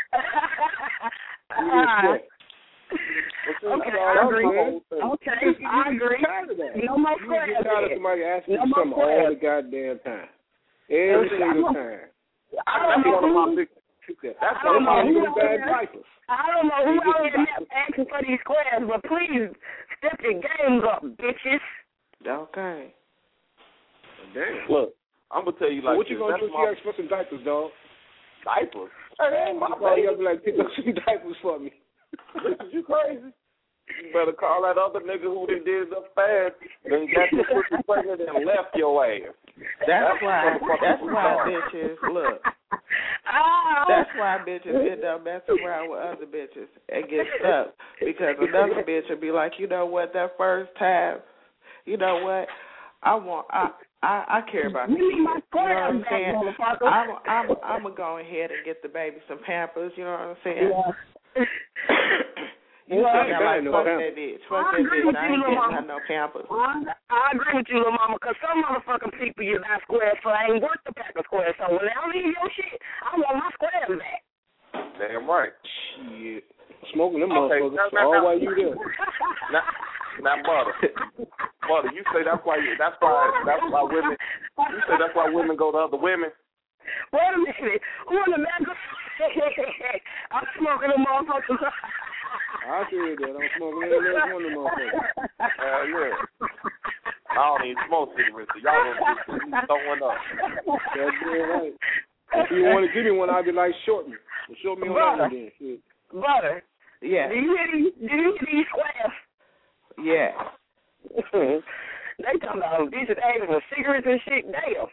Give me a square. Okay, I agree. Okay, I agree. No more You squares. get tired of somebody asking No you more something all squares. the goddamn time. Every single time. I don't know who. That's I don't know why who you out bad here. diapers. I don't know who out here asking for these squares, but please step your games up, bitches. Okay. Damn. Look, I'm gonna tell you like What you this. gonna That's do if my you ask for some diapers, dog? diapers. Hey, that ain't my Call you baby. up and like, pick up some diapers for me. You crazy? You better call that other nigga who done did it up fast, then got your pussy pregnant and left your ass. That's That's why. what the fuck That's you why are. bitches look. Oh. That's why bitches end up messing around with other bitches and get stuck because another bitch will be like, you know what, that first time, you know what, I want, I, I, I care about the kids. You know what I'm saying? I'm, I'm, I'm gonna go ahead and get the baby some Pampers. You know what I'm saying? Yeah. You Well, think I like fuck that bitch? Fuck that bitch. I ain't getting her no Pampers. I, I agree with you, little mama, because some motherfucking people you buy squares for ain't worth the pack of squares. So when I leave your shit, I want my squares back. Damn right. Shit. Smoking them Okay, motherfuckers now, now, all now, while you there. Now, now, butter, butter. You say that's why you, that's why that's why women. You say that's why women go to other women. Wait a minute. Who in the back of I'm smoking them motherfuckers. I said that. I'm smoking every last one of them motherfuckers. Hell yeah. I don't even smoke cigarettes, so y'all gonna just throwing up. That's damn right. If you want to give me one, I'll be like, short me. Short me on that one then. Shit. Butter. Yeah. Do you hear these, do you hear these squares? Yeah. They talking about these are aiming for cigarettes and shit. Damn.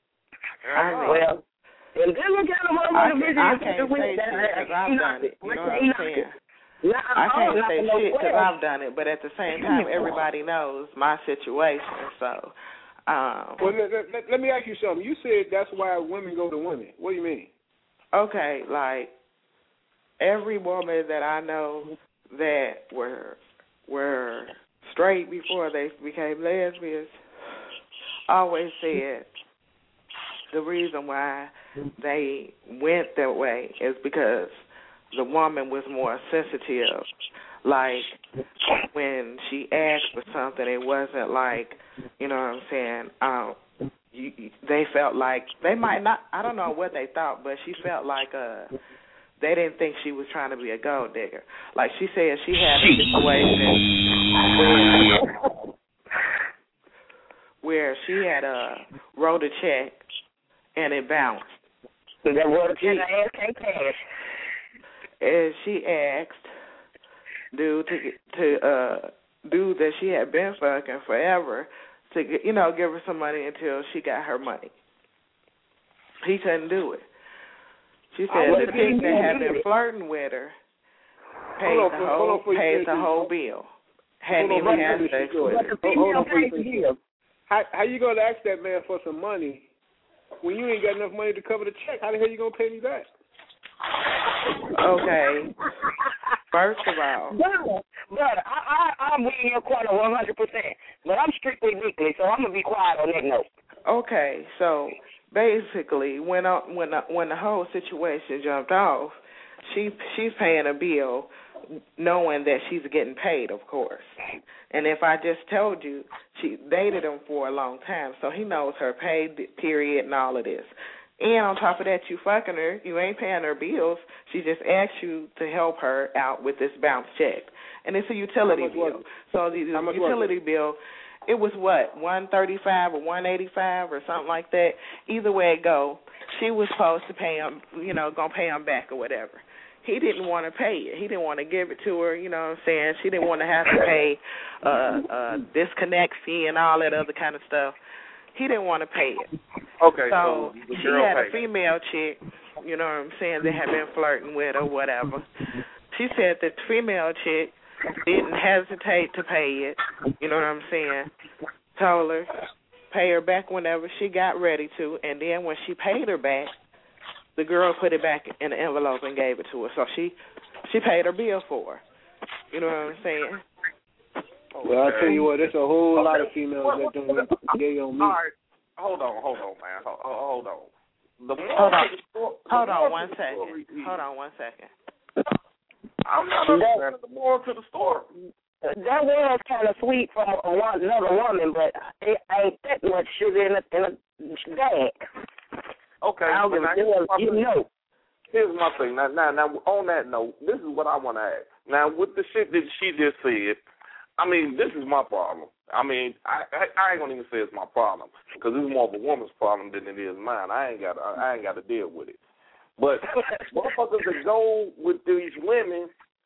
I mean, Well, and then look at them I, motherfuckers. I can't say shit because I've done it. You know what I'm saying? Nah, I can't say shit because I've done it, but at the same time, everybody knows my situation. So, um, well, let, let, let me ask you something. You said that's why women go to women. What do you mean? Okay, like every woman that I know that were were straight before they became lesbians always said the reason why they went that way is because the woman was more sensitive. Like, when she asked for something, it wasn't like, you know what I'm saying, um, you, you, they felt like, they might not, I don't know what they thought, but she felt like uh, they didn't think she was trying to be a gold digger. Like, she said she had a situation where, where she had uh, wrote a check and it bounced. So that wrote a check and ass can't cash. And she asked dude to to uh dude that she had been fucking forever to get, you know, give her some money until she got her money. He couldn't do it. She said the chick that had been flirting with her paid the whole paid the whole bill. Hadn't even had sex with her. How how you gonna ask that man for some money when you ain't got enough money to cover the check? How the hell you gonna pay me back? Okay. First of all, brother, brother, I, I, I'm with your corner one hundred percent, but I'm strictly weekly, so I'm gonna be quiet on that note. Okay, so basically, when uh, when uh, when the whole situation jumped off, she she's paying a bill, knowing that she's getting paid, of course. And if I just told you, she dated him for a long time, so he knows her pay period and all of this. And on top of that, you fucking her. You ain't paying her bills. She just asked you to help her out with this bounce check. And it's a utility bill. So the, the utility bill, it was what, one thirty-five or one eighty-five or something like that. Either way it go, she was supposed to pay him, you know, going to pay him back or whatever. He didn't want to pay it. He didn't want to give it to her, you know what I'm saying? She didn't want to have to pay uh, uh, disconnect fee and all that other kind of stuff. He didn't want to pay it. Okay, so, so she had a female chick, you know what I'm saying, that had been flirting with or whatever. She said that the female chick didn't hesitate to pay it, you know what I'm saying, told her, pay her back whenever she got ready to, and then when she paid her back, the girl put it back in the envelope and gave it to her. So she she paid her bill for her, you know what I'm saying. Well, I tell you what, there's a whole okay. lot of females that don't get on me. All right, hold on, hold on, man, hold, hold on. The hold on, hold on one second. Hold on one second. I'm not understanding the moral to the story. That was kind of sweet from a, another woman, but it ain't that much sugar in a, in a bag. Okay, I'll but now, here's, you know. here's my thing. Now, now, now, on that note, this is what I want to ask. Now, with the shit that she just said, I mean, this is my problem. I mean, I, I, I ain't gonna even say it's my problem because this is more of a woman's problem than it is mine. I ain't got, I ain't got to deal with it. But motherfuckers that go with these women,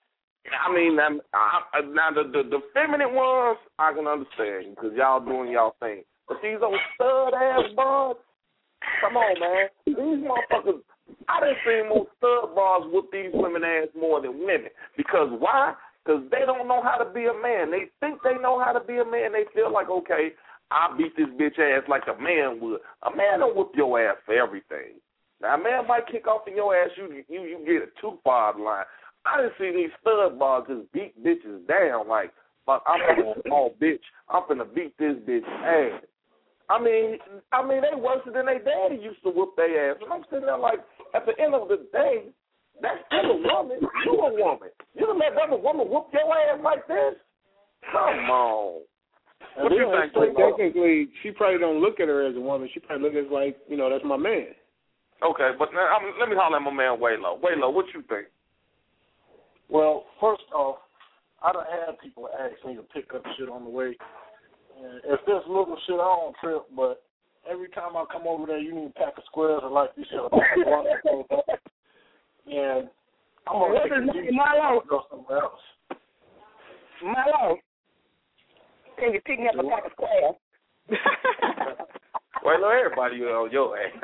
I mean, I'm, I, now the, the the feminine ones I can understand because y'all doing y'all thing. But these old stud ass bars, come on, man. These motherfuckers, I done seen more stud bars whoop these women ass more than women. Because why? Because they don't know how to be a man. They think they know how to be a man. They feel like, okay, I beat this bitch ass like a man would. A man don't whoop your ass for everything. Now, a man might kick off in your ass. You you, you get a two-five line. I done seen these stud bars just beat bitches down like, fuck, I'm a small bitch. I'm finna beat this bitch ass. I mean, I mean, they worse than their daddy used to whoop their ass. And I'm sitting there like, at the end of the day, that's still a woman. You a woman. You done let another woman whoop your ass like this? Come on. What do you think? So technically, she probably don't look at her as a woman. She probably look at her like, you know, that's my man. Okay, but now, I mean, let me holler at my man Waylo. Waylo, what you think? Well, first off, I done had people ask me to pick up shit on the way. And if there's little shit, I don't trip, but every time I come over there, you need a pack of squares or like you said, a pack of blocks. And I'm going to take a deep Milo. go somewhere else. Milo, can you pick me up a pack of squares? Waylo, everybody on your ass.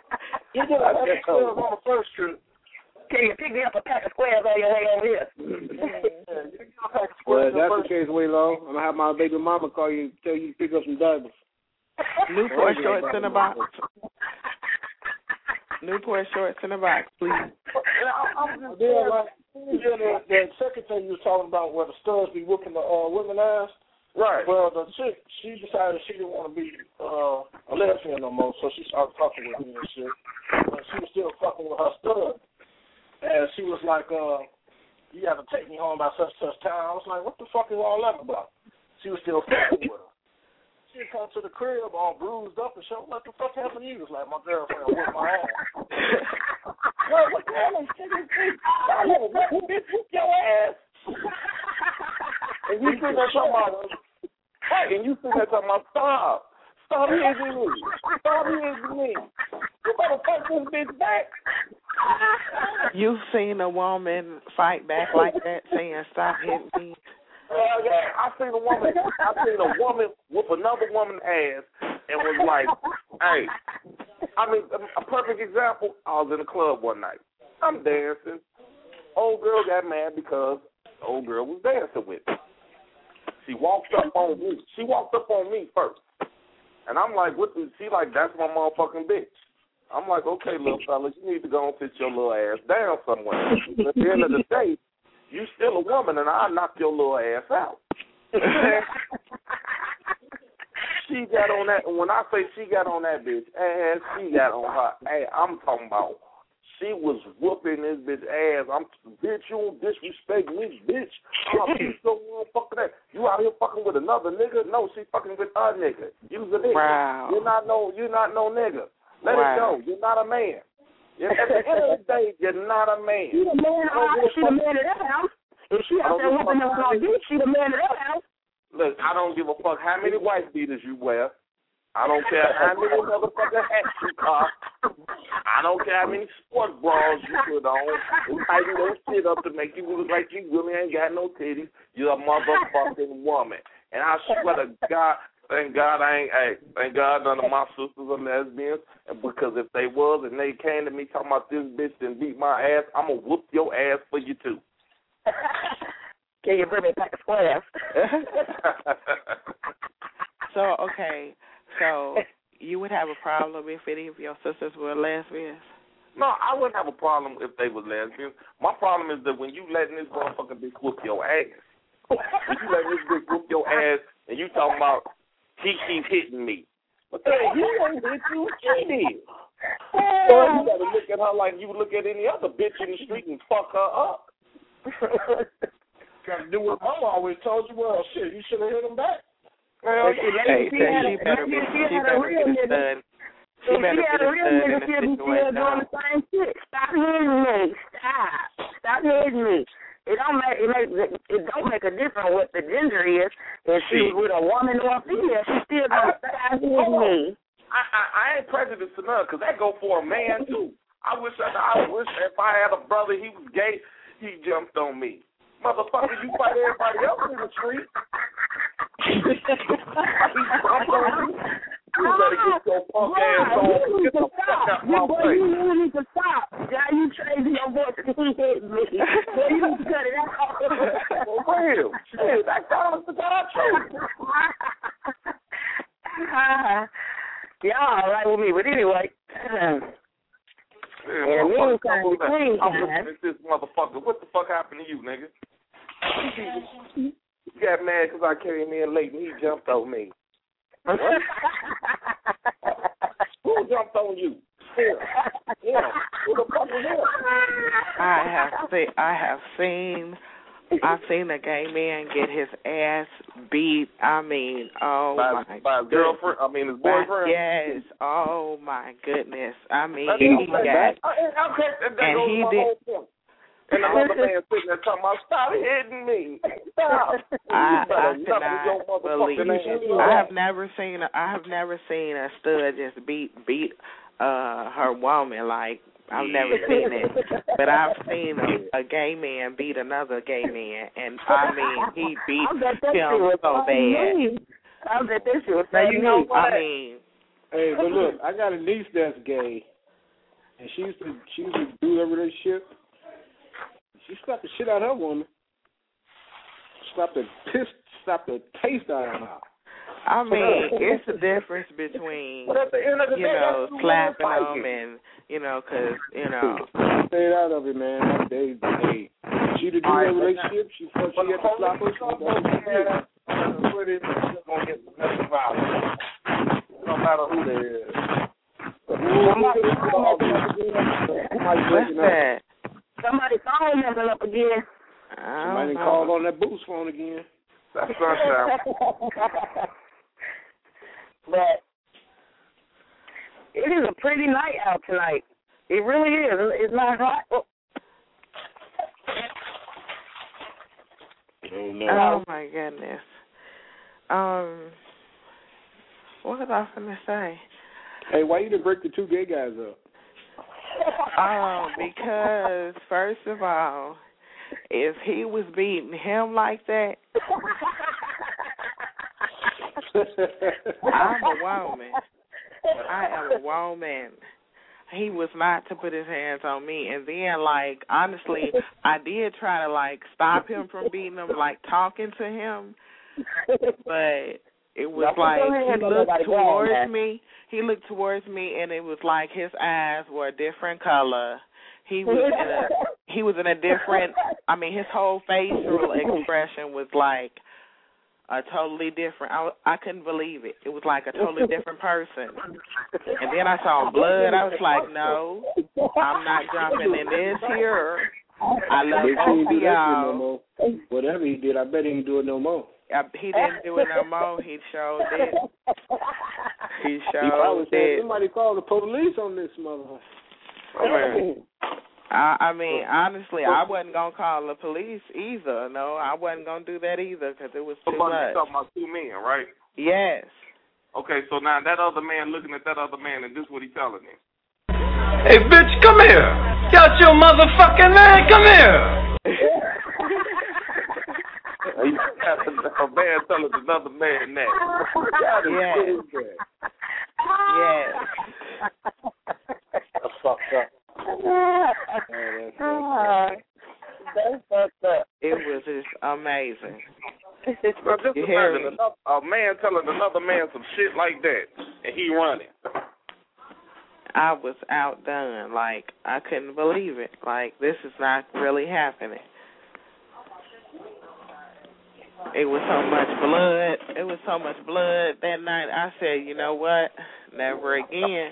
You get a pack of squares on the first trip. Can you pick me up a pack of squares on your way over here? case, Waylo. I'm gonna have my baby mama call you, tell you to pick up some diapers. Newport shorts in a box. Newport shorts in a box, please. I'm just saying, like, yeah, that, that second thing you was talking about where the studs be whooping the uh, women ass. Right. Well, the chick, she decided she didn't want to be uh, a lesbian no more, so she started fucking with me and shit. And she was still fucking with her stud. And she was like, uh, you got to take me home by such such time. I was like, what the fuck is all that about? She was still fucking with her. She come to the crib all bruised up and shit. What the fuck happened to you? It was like, my girlfriend whipped my ass. Well, what the hell is this? Whoop your ass. And you sitting there talking about, hey, and you sitting there talking about, stop. Stop hitting me. Stop hitting me. You better fight this bitch back. You've seen a woman fight back like that, saying, stop hitting me? Uh, yeah, I seen a woman. I seen a woman whoop another woman's ass and was like, "Hey, I mean, a perfect example. I was in a club one night. I'm dancing. Old girl got mad because the old girl was dancing with me. She walked up on me. She walked up on me first, and I'm like, "What?" The, she like, "That's my motherfucking bitch." I'm like, "Okay, little fella, you need to go and sit your little ass down somewhere." At the end of the day, you still a woman, and I'll knock your little ass out. She got on that, and when I say she got on that bitch ass, she got on her ass. I'm talking about she was whooping this bitch ass. I'm, bitch, you don't disrespect me, bitch. I'll be so motherfucking that. You out here fucking with another nigga? No, she fucking with a nigga. You's a nigga. Wow. You're not no, you're not no nigga. Let wow. it go. You're not a man. At the end of the day, you're not a man. She the man, uh, she the man of that house. If she out there whooping up on dick, she the man of that house. Look, I don't give a fuck how many white beaters you wear. I don't care how many motherfucking hats you cock. I don't care how many sports bras you put on. And tighten that shit up to make you look like you really ain't got no titties. You're a motherfucking woman. And I swear to God, thank God I ain't, hey, thank God none of my sisters are lesbians. And because if they was and they came to me talking about this bitch and beat my ass, I'm going to whoop your ass for you too. Can you bring me a pack of squares? So, okay, so you would have a problem if any of your sisters were lesbians? No, I wouldn't have a problem if they were lesbians. My problem is that when you letting this motherfucking bitch whoop your ass, when you letting this bitch whoop your ass and you talking about he keeps hitting me. But then he ain't hit you, she did. So you got to look at her like you would look at any other bitch in the street and fuck her up. Got to do what Mama always told you. Well, shit, you should have hit him back. Well, she, hey, she, she better be, she better get a stud. She better get a stud in the situation. Doing the same shit. Stop hitting me. Stop. Stop hitting me. It don't make it, make, it don't make a difference what the gender is. If she's with a woman or a female, she still gonna stop hitting me. I, I, I ain't prejudiced enough because that go for a man too. I wish I, I wish if I had a brother, he was gay, he jumped on me. Motherfucker, you fight everybody else in the street. He jumped on you. You better get your punk ass on. Get the fuck out my boy, face. You really need to stop. Yeah, you changing your voice because he hit me. Boy, you need to cut it out. For real. Shit, that's all the truth. Y'all all right with me, but anyway. Yeah, in the meantime, I'm, between I'm looking at this motherfucker. What the fuck happened to you, nigga? He got mad because I came in late and he jumped on me. What? Who jumped on you? Him. Yeah. Who the fuck was him? I have seen. I have seen. I've seen a gay man get his ass beat. I mean, oh by, my by his girlfriend. I mean, his boyfriend. Yes. Oh my goodness. I mean, I he got. That, okay, that, that and goes he my did. whole point. And the other man sitting there talking about, stop hitting me. Stop. I, I you cannot believe it. I have never seen. A, I have never seen a stud just beat beat uh her woman like. I've never seen it, but I've seen a, a gay man beat another gay man, and I mean he beat him so bad. I bet this was now you know what I mean. Hey, but look, I got a niece that's gay, and she used to she used to do everyday shit. She slapped the shit out of her woman. slap the piss, slap the taste out of her mouth. I mean, it's the difference between, But at the end of the you day, know, that's the slapping woman them fighting. and, you know, because, you know. Stay out of it, man. They, they, she to do their relationship. She thought she had to slap her. So that's what it is. She's going to get domestic violence. No matter who they is. What's that? Somebody phone messing up again. Somebody called on that boost phone again. That's sunshine. But it is a pretty night out tonight. It really is. It's not hot. Oh, oh no. Oh my goodness. Um, what was I gonna say? Hey, why you didn't break the two gay guys up? Um, because first of all, if he was beating him like that, I'm a woman. I am a woman. He was not to put his hands on me. And then, like, honestly, I did try to, like, stop him from beating him, like, talking to him. But it was like he looked towards me. He looked towards me, and it was like his eyes were a different color. He was in a, he was in a different, I mean, his whole facial expression was like a totally different, I, I couldn't believe it. It was like a totally different person. And then I saw blood. I was like, no, I'm not jumping in this here. I love both of y'all. No more. Whatever he did, I bet he didn't do it no more. I, he didn't do it no more. He showed it. He showed he probably it. Said, somebody called the police on this mother. Oh, I, I mean, honestly, I wasn't going to call the police either. No, I wasn't going to do that either because it was too Somebody much. talking about two men, right? Yes. Okay, so now that other man looking at that other man, and this is what he's telling him. Hey, bitch, come here. Got your motherfucking man. Come here. A man telling another man that. Yes. Yes. That's fucked up. That's fucked up. It was just amazing. Well, just imagine another, a man telling another man some shit like that, and he running. I was outdone. Like, I couldn't believe it. Like, this is not really happening. It was so much blood. It was so much blood that night. I said, you know what? Never again.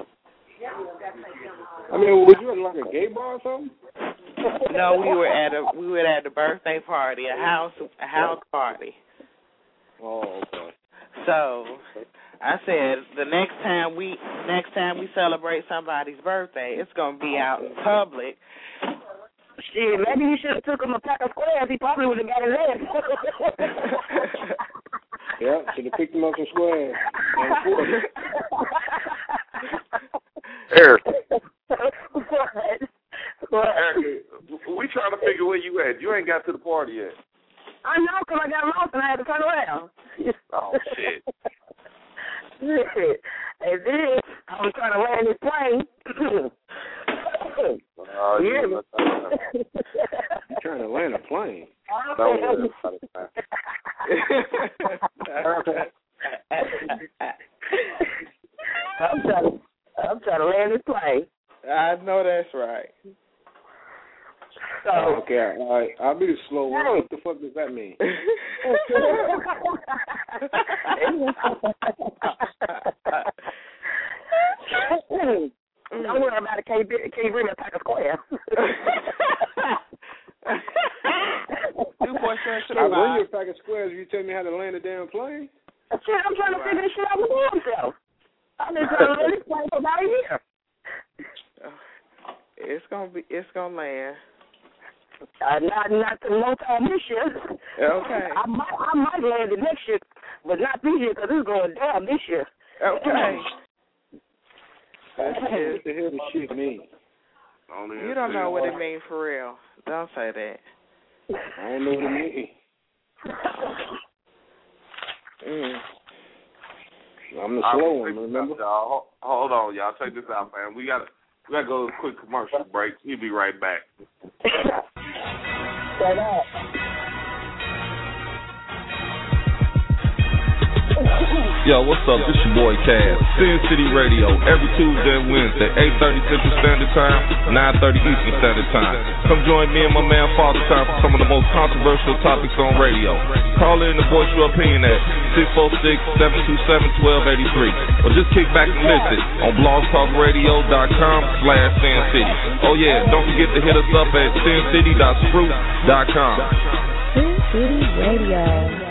I mean, was you at like a gay bar or something? No, we were at a we were at a birthday party, a house a house party. Oh, okay. So I said the next time we next time we celebrate somebody's birthday, it's gonna be out in public. Shit, maybe you should have took him a pack of squares. He probably would have got his ass. Yeah, should have picked him up some squares. Eric. What? Eric, we trying to figure where you at. You ain't got to the party yet. I know, because I got lost and I had to turn around. Oh, shit. Shit. And then I was trying to land this plane. Oh, yeah. you You're trying to land a plane. Don't worry about it, man. I'm trying to, I'm trying to land this plane. I know that's right. So, oh, okay, all right. I'll be the slow one. What the fuck does that mean? Don't worry about it. Can you, can you bring me a pack of squares? Two point seven. I'll bring you a pack of squares if you tell me how to land a damn plane. Shit, I'm trying to figure this shit out with myself. I've been trying to land this plane for about a year. It's gonna be. It's gonna land. Uh, not not to no time this year. Okay. I might I might land it next year, but not this year because it's going down this year. Okay. What the hell does shit mean? You don't know what it means for real. Don't say that. I don't know what it means. Mm. I'm the slow one, remember? Y'all. Hold on, y'all. Check this out, man. We got we got to go to a quick commercial break. We'll be right back. Shut up. Yo, what's up? This your boy Cass. Sin City Radio, every Tuesday and Wednesday, eight thirty Central Standard Time, nine thirty Eastern Standard Time. Come join me and my man Father Time for some of the most controversial topics on radio. Call in to voice your opinion at six four six, seven two seven, one two eight three. Or just kick back and listen on blogtalkradio.com slash Sin City. Oh yeah, don't forget to hit us up at sin city dot spruce dot com. Sin City Radio.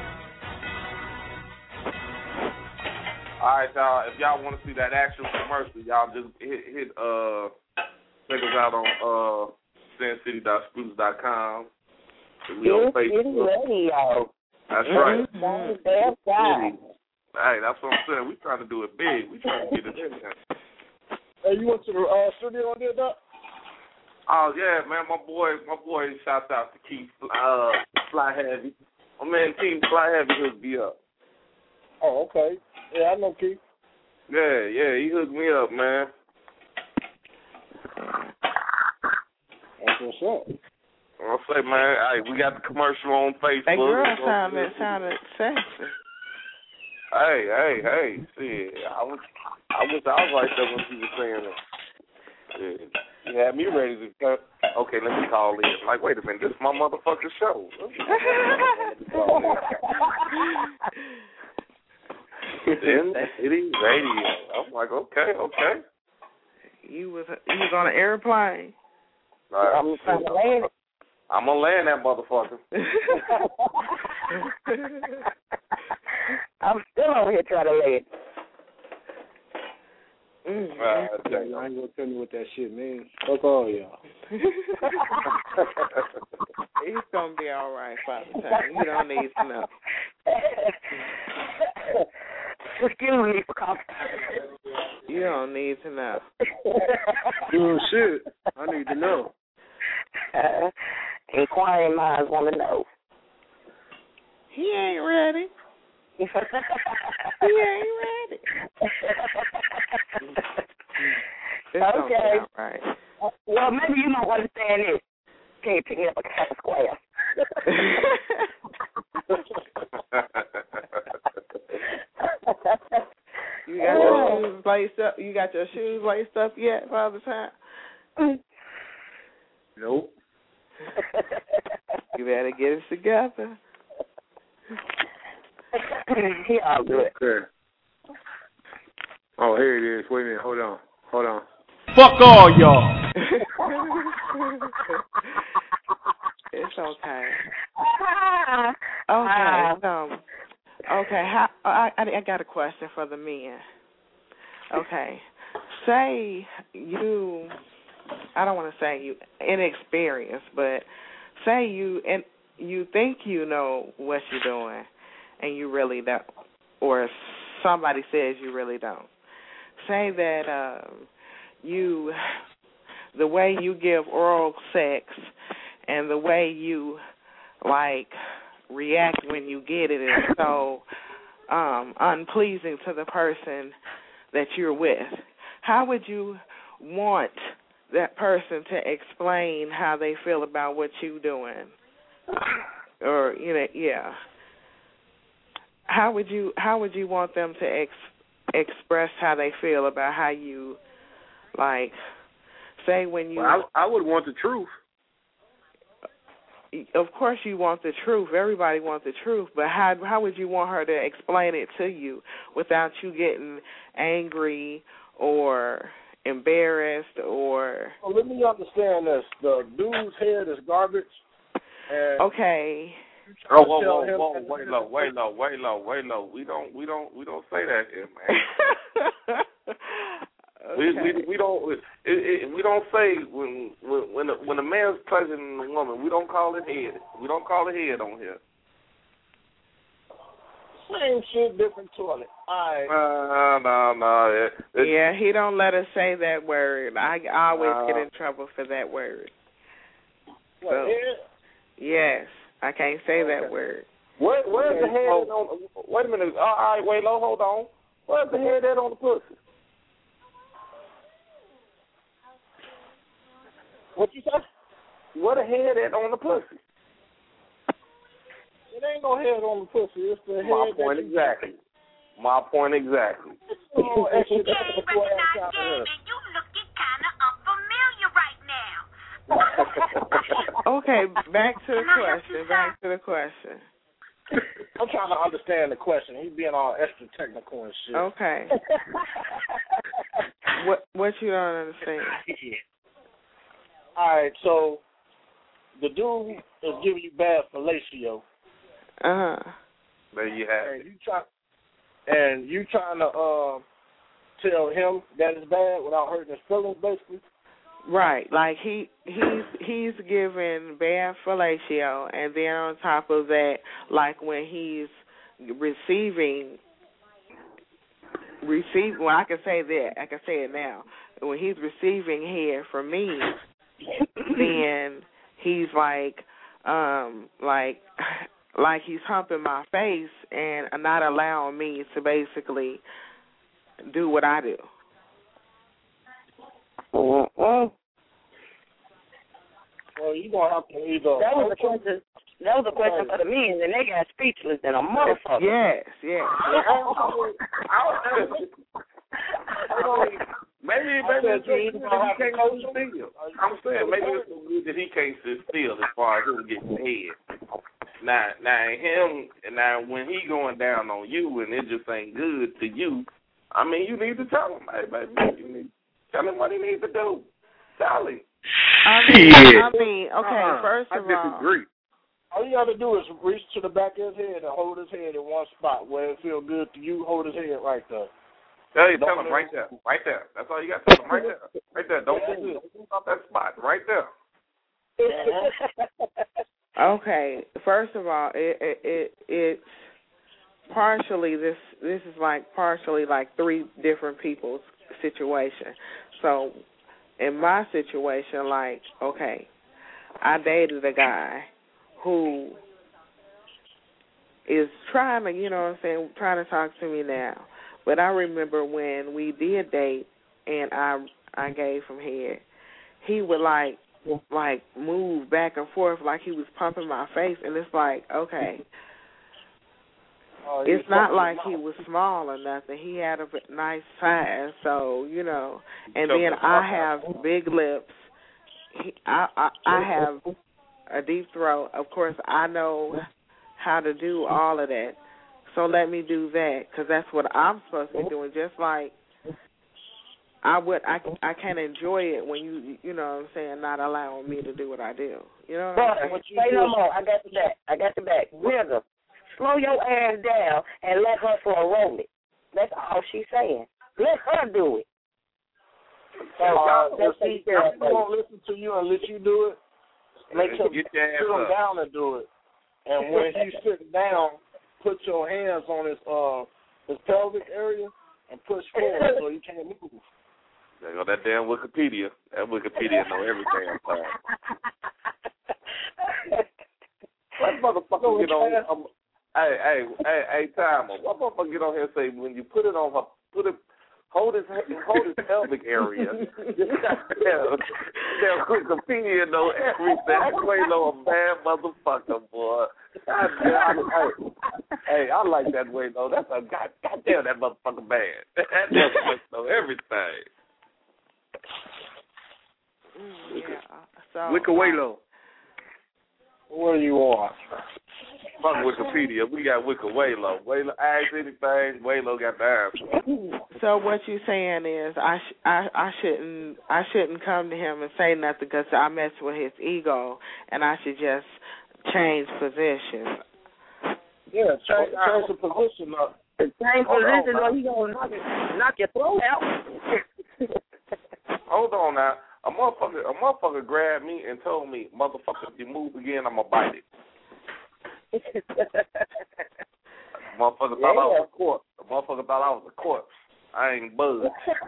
All right, y'all. If y'all want to see that actual commercial, y'all just hit, hit uh, check us out on uh, sin city dot spruce dot com. We on Facebook. Radio. That's right. Mm-hmm. That's right. Hey, that's what I'm saying. We trying to do it big. We trying to get it in there. Hey, you went to the uh, studio and did that? Oh yeah, man. My boy, my boy. Shouts out to Keith uh, Fly Heavy. My man Keith Fly Heavy hooked me up. Oh, okay. Yeah, I know Keith. Yeah, yeah, he hooked me up, man. That's what's up. I'll say, man, hey, we got the commercial on Facebook. That girl sounded sounded sexy. Hey, hey, hey, see, I was, I was, I was right there when she was saying that. Yeah, you had me ready to cut. Okay, let me call in. Like, wait a minute, this is my motherfucking show. Then City Radio. I'm like, okay, okay. You was you was on an airplane. Right. I'm trying to land it. I'm gonna land that motherfucker. I'm still over here trying to land. Mm-hmm. Uh, I ain't gonna tell me what that shit means. Fuck all y'all. He's gonna be all right, Father Time. You don't need to know. Excuse me for calling. You don't need to know. Oh shit! I need to know. Uh, inquiring minds want to know. He ain't ready. He ain't ready. Okay. Right. Well, maybe you don't understand this. Can you pick me up a cat square? You got your shoes laced up? You got your shoes laced up yet, Father Time? Nope. You better get it together. Yeah, I'll do it. Okay. Oh, here it is. Wait a minute. Hold on. Hold on. Fuck all y'all. It's okay. Okay. Um, okay. How, I, I got a question for the men. Okay. Say you, I don't want to say you inexperienced, but say you and you think you know what you're doing, and you really don't, or somebody says you really don't. Say that um, you, the way you give oral sex and the way you, like, react when you get it is so um, unpleasing to the person that you're with. How would you want that person to explain how they feel about what you're doing? Or, you know, yeah. How would you how would you want them to ex, express how they feel about how you, like, say when you... Well, I, I would want the truth. Of course you want the truth. Everybody wants the truth. But how how would you want her to explain it to you without you getting angry or embarrassed or... Well, let me understand this. The dude's head is garbage. And okay. Oh, whoa, whoa, whoa, wait low, wait low, wait low, wait low. We don't, we don't, we don't say that here, man. okay. We we we don't it, it, we don't say when when when a, when a man's touching a woman, we don't call it head. We don't call it head on here. Same shit, different toilet. All right. Uh, no, no. It, it, yeah, he don't let us say that word. I, I always uh, get in trouble for that word. What, so, head? Yes, I can't say okay. that word. Where, where's the head on? Wait a minute. All right, wait, low, hold on. Where's the head at on the pussy? What you say? Where the head at on the pussy? It ain't no head on the pussy. It's the My head. point that you, exactly. My point exactly. Oh, extra You ain't recognize Dad, and you looking kind of unfamiliar right now. Okay, back to the question. Back to the question. I'm trying to understand the question. He's being all extra technical and shit. Okay. what what you don't understand? All right, so the dude is giving you bad fellatio. Uh huh. There you have and it. you try, and you trying to uh, tell him that it's bad without hurting his feelings, basically. Right, like he he's he's giving bad fellatio, and then on top of that, like when he's receiving receive well I can say that I can say it now. When he's receiving head from me, then he's like um like like he's humping my face and not allowing me to basically do what I do. Mm-mm. Well, you gonna have to either. That was a question. That was a question for the men, and they got speechless than a motherfucker. Yes, yes. Maybe, maybe it's so good that he can't hold still. I'm saying maybe it's so good that he can't sit still as far as him getting head. Now, now him, now when he going down on you and it just ain't good to you, I mean, you need to tell him, hey, baby, you need tell him what he needs to do. Tell him. I mean, I mean, okay. Uh-uh. First of I disagree. all, all you got to do is reach to the back of his head and hold his head in one spot where it feel good to you. Hold his head right there. Tell you, tell him right there, right there. That's all you got to tell him right there, right there. Don't move, don't move off that spot, right there. Okay. First of all, it, it it it's partially this. This is like partially like three different people's situation. So, in my situation, like, okay, I dated a guy who is trying to, you know what I'm saying, trying to talk to me now. But I remember when we did date and I I gave him head, he would like like move back and forth like he was pumping my face, and it's like, okay. Uh, It's not like he was small or nothing. He had a nice size, so, you know. And then I have big lips. He, I, I I have a deep throat. Of course, I know how to do all of that. So let me do that, because that's what I'm supposed to be doing. Just like I would, I, I can't enjoy it when you, you know what I'm saying, not allowing me to do what I do. You know what I'm saying? But say no more. I got the back. I got the back. Nigga, slow your ass down and let her for a roll it. That's all she's saying. Let her do it. So, uh, if he won't listen to you and let you do it, make him Get your ass sit him up. down and do it. And when he's sitting down, put your hands on his uh his pelvic area and push forward so he can't move. There go that damn Wikipedia. That Wikipedia know every damn thing. That motherfucker get on. Um, hey, hey, hey, hey, timer. What motherfucker get on here and say when you put it on her, put it, hold his, hold his pelvic area. Damn, damn Wikipedia know everything. That way know a bad motherfucker, boy. God damn, hey, hey, I like that way though. That's a god, goddamn that motherfucker bad. That motherfucker know everything. Yeah. So, Wicawalo. What do you want? Fuck Wikipedia. We got Wicawalo. Walo, ask anything. Walo got the answer. So what you saying is I sh- I I shouldn't I shouldn't come to him and say nothing because I mess with his ego, and I should just change positions. Yeah, change, change the position up. Change position or he gonna knock, it, knock your throat out. Hold on now. A motherfucker, a motherfucker grabbed me and told me, motherfucker, if you move again, I'm going to bite it. Motherfucker thought I was a corpse. The motherfucker thought I was a corpse. I ain't buzzed.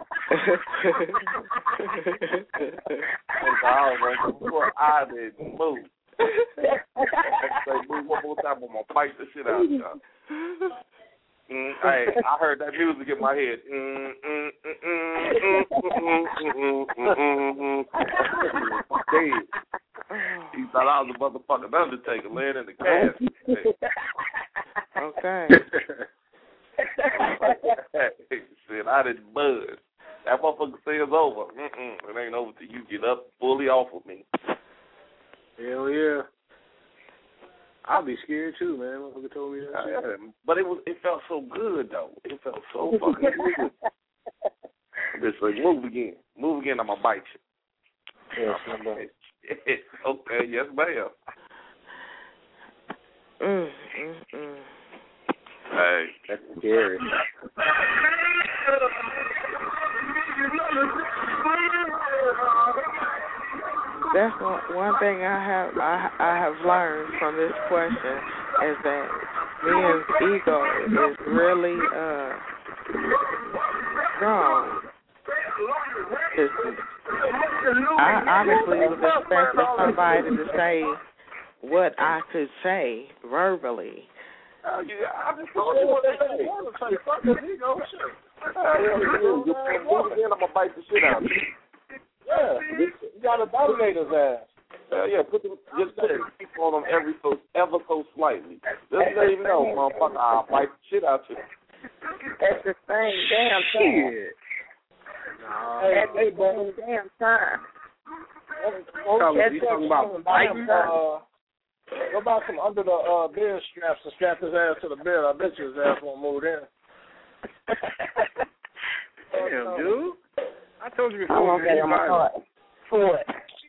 I was like, I didn't move. Say, move one more time, I'm going to bite the shit out of y'all. Mm, hey, I heard that music in my head. Mm, mm, mm, mm, mm, mm, mm, mm, mm. He thought I was a motherfucking Undertaker laying in the casket. Okay. Shit, I didn't buzz. That motherfucker says over. Mm-mm, it ain't over till you get up fully off of me. Hell yeah. I'll be scared too, man. Motherfucker told me that. Uh, yeah. But it was it felt so good though. It felt so fucking good. Just like move again. Move again, I'm gonna bite you. Yes, ma'am. Okay, yes, ma'am. Mm, mm, mm. Hey, that's scary. That's one, one thing I have I, I have learned from this question is that men's ego is really uh, strong. I honestly was expecting somebody to say what I could say verbally. Uh, yeah, I just told you what they say. Fuck this ego shit. I'm gonna bite the shit out of you. Yeah, you gotta dominate his ass. Uh, yeah, put them, just put the teeth on them every so, ever so slightly. Just let him know, motherfucker, I'll bite the shit out you. That's the same damn time. Shit. No. That's the same damn time. You talking about biting? Uh, go buy some under the uh, bed straps and strap his ass to the bed. I bet you his ass won't move in. Damn, dude. I told you before. I won't get on my heart. For what?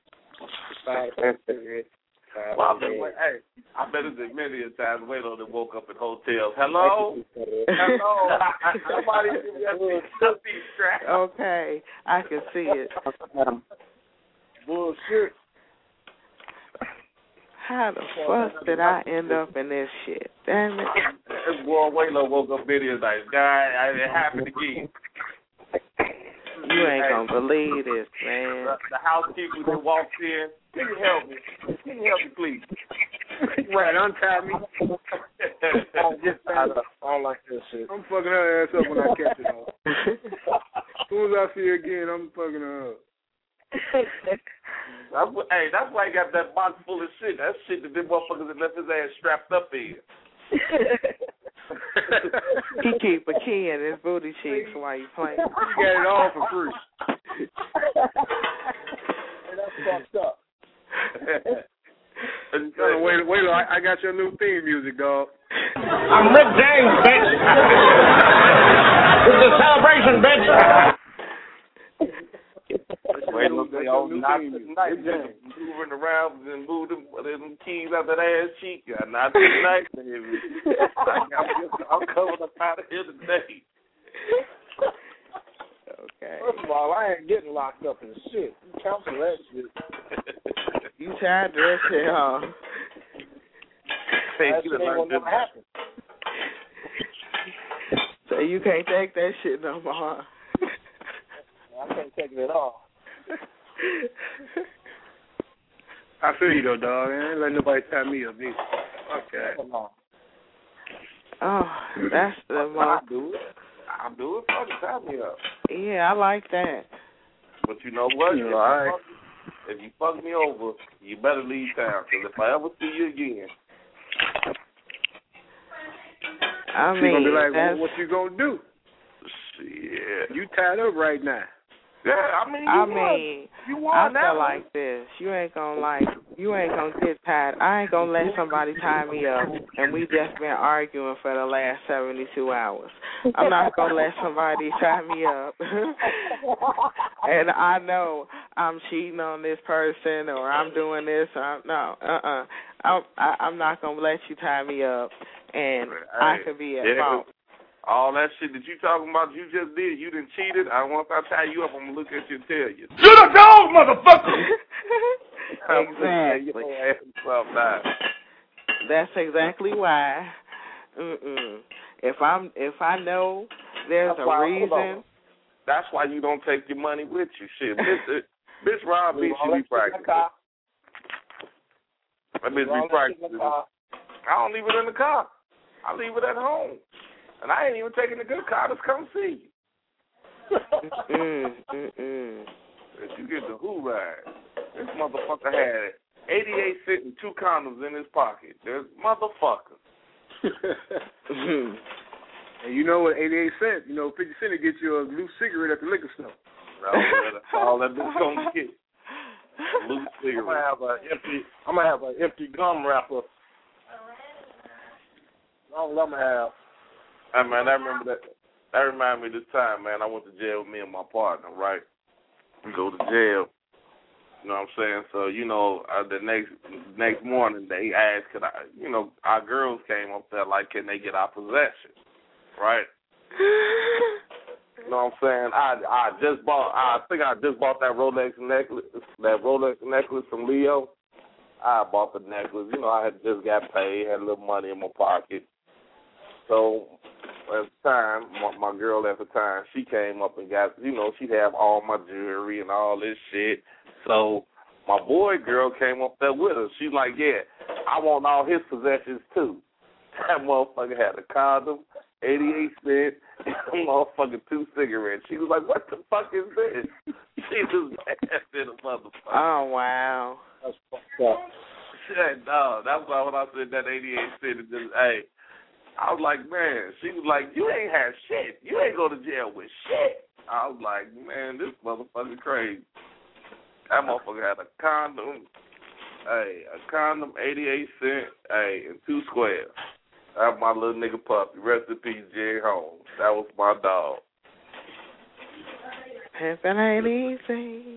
Well, I bet, hey, I bet it's been many a times Waylon that woke up in hotels. Hello? Hello? Somebody give me that strap. Okay, I can see it. Bullshit. How the fuck did I end up in this shit? Damn it. This boy Waylon woke up many a night. God, it happened again. You ain't gonna believe this, man. The, the housekeeper that walks in, can you help me? Can you help me, please? Right, untie me. I don't like this shit. I'm fucking her ass up when I catch it. As soon as I see her again, I'm fucking her up. That's what, hey, that's why he got that box full of shit. That shit that them motherfuckers that left his ass strapped up in. He keep a key in his booty cheeks while you playing. He got it all for free. Hey, that's fucked up. uh, wait, wait, I, I got your new theme music, dog. I'm Rick James, bitch. This is a celebration, bitch. Wait a minute, y'all not tonight. Moving around and move them, them keys out that ass cheek. Not tonight, baby. I'm coming up out of here today. Okay. First of all, I ain't getting locked up in shit. You cancel that shit. You tried that shit, huh? Hey, that shit ain't gonna never happen. So you can't take that shit no more. I can't take it at all. I feel you though, dog. I ain't letting nobody tie me up either. Okay. Oh, that's the most. I'll do it. I'll do it. Fucking tie me up. Yeah, I like that. But you know what? You if, know, you I... fuck, if you fuck me over, you better leave town. Because if I ever see you again, I she mean, gonna be like, that's... well, what you gonna do? Shit. You tied up right now. Yeah, I mean, you I won. mean, you won I that feel one. like this. You ain't gonna like. You ain't gonna get tied. I ain't gonna let somebody tie me up, and we just been arguing for the last seventy-two hours. I'm not gonna let somebody tie me up, and I know I'm cheating on this person or I'm doing this. Or I'm, no, uh, uh-uh. uh, I'm I, I'm not gonna let you tie me up, and Hey, I could be at yeah, fault. All that shit that you talking about, you just did. You done cheated. I once I tie you up, I'm gonna look at you and tell you. You the dog, motherfucker! Exactly. That's exactly why. Mm-mm. If I'm, if I know there's That's a why, reason. That's why you don't take your money with you. Shit, bitch, bitch Rob bitch you be practicing. That bitch be practicing. I don't leave it in the car. I leave it at home. And I ain't even taking the good car to come see you. mm, mm, mm. If you get the who ride, this motherfucker had eighty-eight cents and two condoms in his pocket. This motherfucker. And you know what? Eighty-eight cents. You know, fifty cent to get you a loose cigarette at the liquor store. That's all that bitch gonna get. Loose cigarette. I'm gonna have an empty. I'm gonna have an empty gum wrapper. All I'm gonna have. Hey man, I remember that. That reminded me of this time, man. I went to jail with me and my partner, right? We go to jail. You know what I'm saying? So, you know, uh, the next next morning they asked, could I, you know, our girls came up there like, can they get our possessions, right? You know what I'm saying? I I just bought, I think I just bought that Rolex necklace, that Rolex necklace from Leo. I bought the necklace. You know, I had just got paid, had a little money in my pocket. So at the time, my, my girl at the time, she came up and got, you know, she'd have all my jewelry and all this shit. So my boy girl came up there with her. She's like, yeah, I want all his possessions too. That motherfucker had a condom, eighty-eight cents, and motherfucking two cigarettes. She was like, what the fuck is this? She was mad than a motherfucker. Oh, wow. That's fucked up. Shit, no, that's why when I said that eighty-eight cents, it just, hey, I was like, man, she was like, you ain't had shit. You ain't go to jail with shit. I was like, man, this motherfucker crazy. That motherfucker had a condom, hey, a condom, eighty-eight cents, hey, and two squares. That was my little nigga puppy. Rest in peace, Jerry Holmes. That was my dog. Pimpin' ain't easy.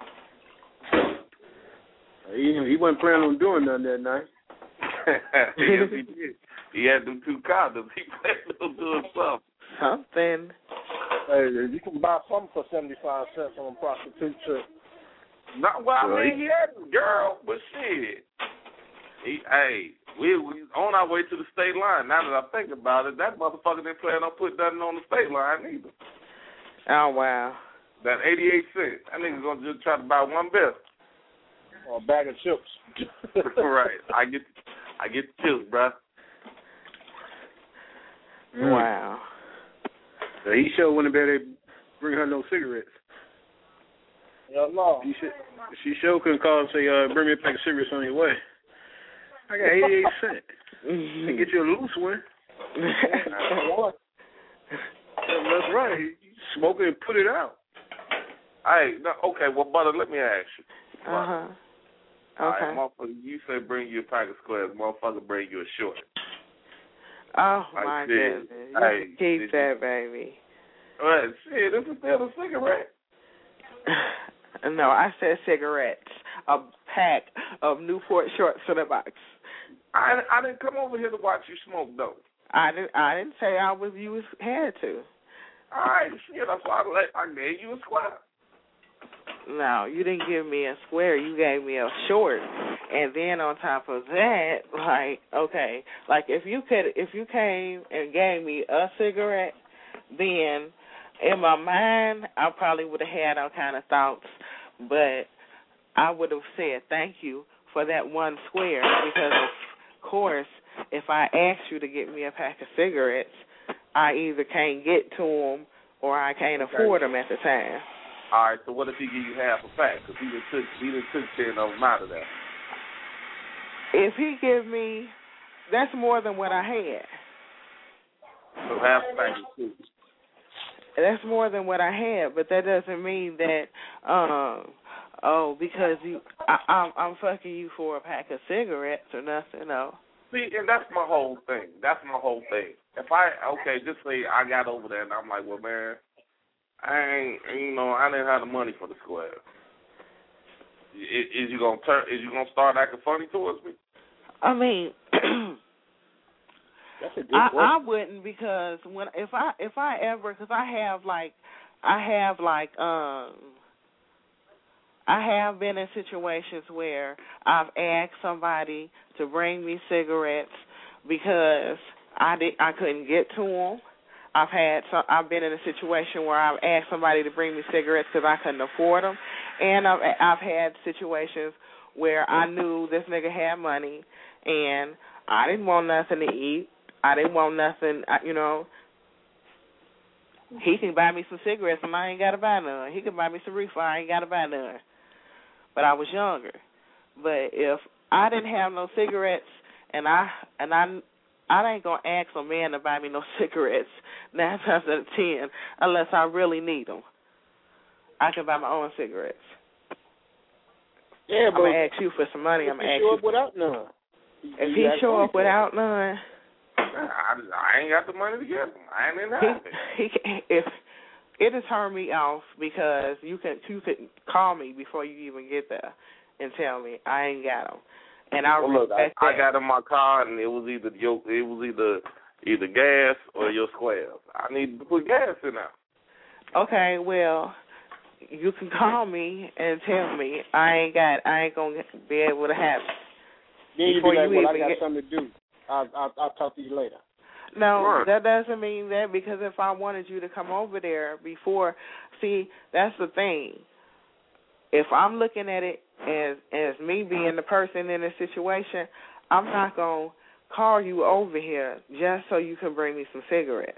He, he wasn't planning on doing nothing that night. Yes, he did. He had them two condoms. He planned on doing something. Something. Hey, you can buy something for seventy-five cents on a prostitute trip. Not well, I mean, he had a girl, but shit. He, hey, we we on our way to the state line. Now that I think about it, that motherfucker didn't plan on putting nothing on the state line either. Oh, wow. That eighty-eight cents. That nigga's going to just try to buy one bill. Or a bag of chips. Right. I get I get the chips, bruh. Wow. So he sure wouldn't have been able to bring her no cigarettes. Yeah, no. She, should, she sure couldn't call and say, uh, bring me a pack of cigarettes on your way. I got eighty-eight cents. I get you a loose one. That's right. You smoke it and put it out. Hey, no, okay, well, brother, let me ask you. Uh-huh. Okay. All right, motherfucker, you say bring you a pack of squares. Motherfucker, bring you a short. Oh, like my this. goodness. You Hey, can keep that, baby. All right, shit, this is still a cigarette. No, I said cigarettes. A pack of Newport shorts for the box. I I didn't come over here to watch you smoke, though. I didn't. I didn't say I was. You was had to. All right, shit. That's why I, let, I gave you a square. No, you didn't give me a square. You gave me a short, and then on top of that, like, okay, like if you could, if you came and gave me a cigarette, then in my mind, I probably would have had all kind of thoughts, but I would have said thank you for that one square because, of course, if I asked you to get me a pack of cigarettes, I either can't get to them or I can't afford them at the time. All right, so what if he give you half a pack? Because he just took, he just took ten of them out of that. If he give me, that's more than what I had. So half a pack is two. That's more than what I had, but that doesn't mean that, um, oh, because you, I, I'm, I'm fucking you for a pack of cigarettes or nothing, no. See, and that's my whole thing. That's my whole thing. If I, okay, just say I got over there and I'm like, well, man, I ain't, you know, I didn't have the money for the square. Is, is you gonna turn? Is you gonna start acting funny towards me? I mean, that's a good I, question. I wouldn't because when if I if I ever because I have like I have like um I have been in situations where I've asked somebody to bring me cigarettes because I did I couldn't get to them. I've had some, I've been in a situation where I've asked somebody to bring me cigarettes because I couldn't afford them, and I've I've had situations where I knew this nigga had money and I didn't want nothing to eat. I didn't want nothing, you know. He can buy me some cigarettes and I ain't got to buy none. He can buy me some reefer, I ain't got to buy none. But I was younger. But if I didn't have no cigarettes and I and I I ain't gonna ask a man to buy me no cigarettes nine times out of ten, unless I really need them, I can buy my own cigarettes. Yeah, I'm but gonna ask you for some money. if I'm gonna he ask show you up without none. if he show up without none. I, I ain't got the money to get them. I ain't in that. He, he can, if it'll turn me off because you can you can call me before you even get there and tell me I ain't got them, and I well, look, respect I, that. I got in my car and it was either your, it was either either gas or your squares. I need to put gas in there. Okay, well, you can call me and tell me I ain't got I ain't gonna be able to have it. Then you be Before like, you well, I even got get- something to do. I'll, I'll, I'll talk to you later. No, Right. that doesn't mean that, because if I wanted you to come over there before, see, that's the thing. If I'm looking at it as as me being the person in the situation, I'm not going to call you over here just so you can bring me some cigarettes.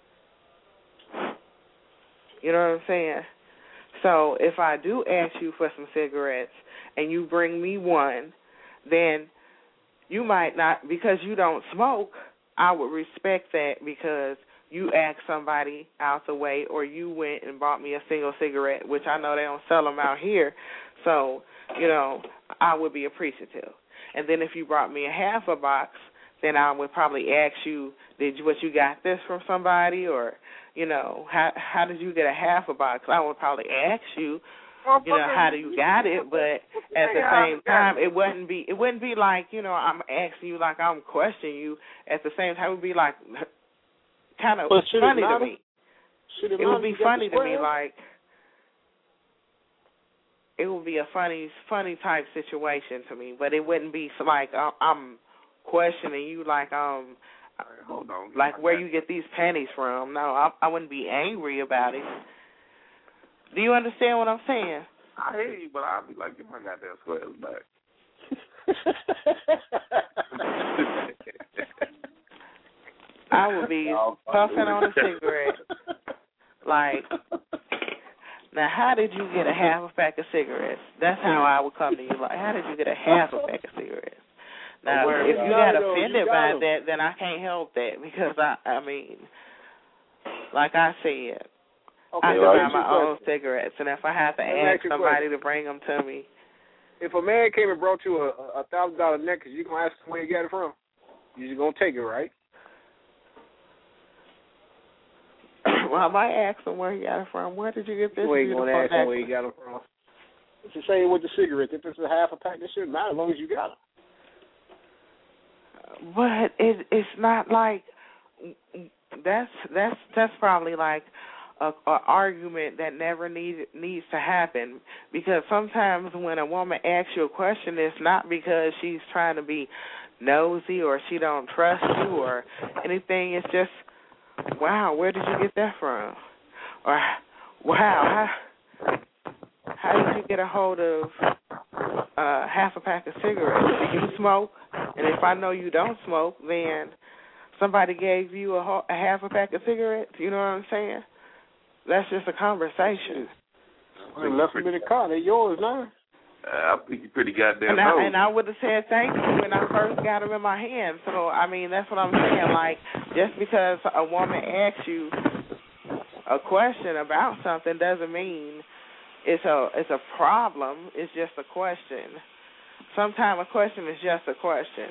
You know what I'm saying? So if I do ask you for some cigarettes and you bring me one, then you might not, because you don't smoke, I would respect that because you asked somebody out the way or you went and bought me a single cigarette, which I know they don't sell them out here. So, you know, I would be appreciative. And then if you brought me a half a box, then I would probably ask you, did you, what, you got this from somebody, or, you know, how how did you get a half a box? I would probably ask you, you know, how do you got it, but at the same time, it wouldn't be it wouldn't be like, you know, I'm asking you like I'm questioning you. At the same time, it would be like kind of But should it funny to matter? me. Should it It would matter be if you got funny the to me, square? like it would be a funny, funny type situation to me. But it wouldn't be so like I'm, I'm questioning you, like um, Hold on. like where you get these panties from. No, I, I wouldn't be angry about it. Do you understand what I'm saying? I hear you, but I'll be like, get my goddamn squares back. I would be puffing on a cigarette. Like, now, how did you get a half a pack of cigarettes? That's how I would come to you. Like, how did you get a half a pack of cigarettes? Now, Well, if you you got got those, you offended got by them. that, then I can't help that because I, I mean, like I said, Okay, I can well, buy here's your my own question. cigarettes, and if I have to Let me ask ask you a somebody to bring them to me, If a man came and brought you a a thousand dollar necklace, you gonna ask him where he got it from? You just gonna take it, right? well, I might ask him where he got it from. Where did you get this You ain't beautiful gonna ask him where he necklace? got it from. It's the same with the cigarettes. If it's a half a pack, it shouldn't matter as long as you got it. But it, it's not like that's that's that's probably like a, a argument that never needs needs to happen, because sometimes when a woman asks you a question, it's not because she's trying to be nosy or she don't trust you or anything. It's just, wow, where did you get that from? Or, wow, how, how did you get a hold of uh, half a pack of cigarettes? Do you smoke? And if I know you don't smoke, then somebody gave you a, ho- a half a pack of cigarettes. You know what I'm saying? That's just a conversation. Well, left them in the car. They're yours now. Uh, I think you're pretty goddamn And I, old. and I would have said thank you when I first got them in my hand. So, I mean, that's what I'm saying. Like, just because a woman asks you a question about something doesn't mean it's a it's a problem. It's just a question. Sometimes a question is just a question.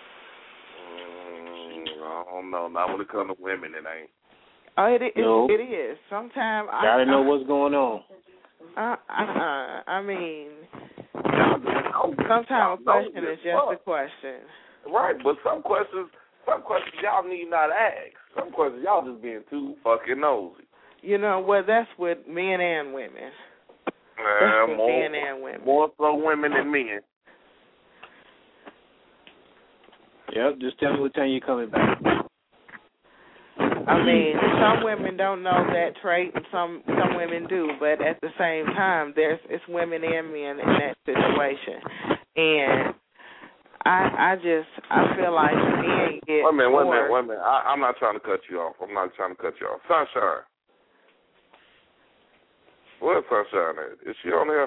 Mm, I don't know. Not when it comes to women, it ain't. Oh, it it, No. it is. Sometimes I Gotta know what's going on. Uh, uh, I mean, Y'all just know. sometimes a Y'all question know is this just a fuck. question. Right, but some questions, some questions y'all need not ask. Some questions y'all just being too fucking nosy. You know, well, that's with men and women. Uh, That's with more, men and women. more so women than men. Yep, just tell me what time you're coming back. I mean, some women don't know that trait, and some some women do. But at the same time, there's it's women and men in that situation, and I I just I feel like men get Wait a minute, wait a more. minute, wait a minute. I, I'm not trying to cut you off. I'm not trying to cut you off. Sunshine. Where's Sunshine at? Is she on here?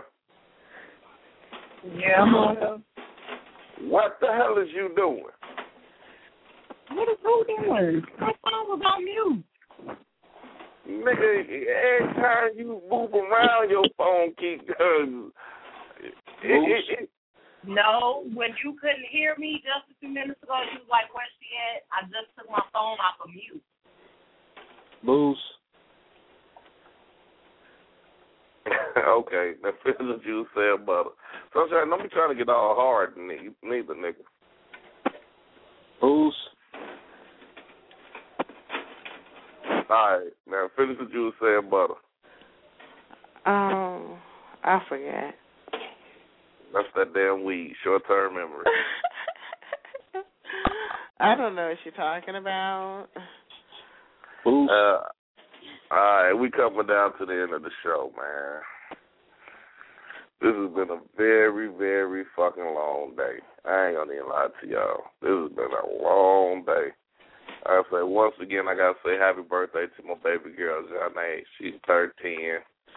Yeah, I'm on her. What the hell is you doing? What is who doing? My phone was on mute. Nigga, every time you move around, your phone keep uh, it, it, it, No, when you couldn't hear me just a few minutes ago, you was like, where's she at? I just took my phone off of mute. Booze. Okay, now finish what you said, butter. Sunshine, don't be trying to get all hard, neither, nigga. Booze. All right, now finish what you said, butter. Um, I forget. That's that damn weed, short-term memory. I don't know what you're talking about. Booze. Uh, all right, we coming down to the end of the show, man. This has been a very, very fucking long day. I ain't gonna even lie to y'all. This has been a long day. I say once again, I gotta say happy birthday to my baby girl, Janae. She's thirteen.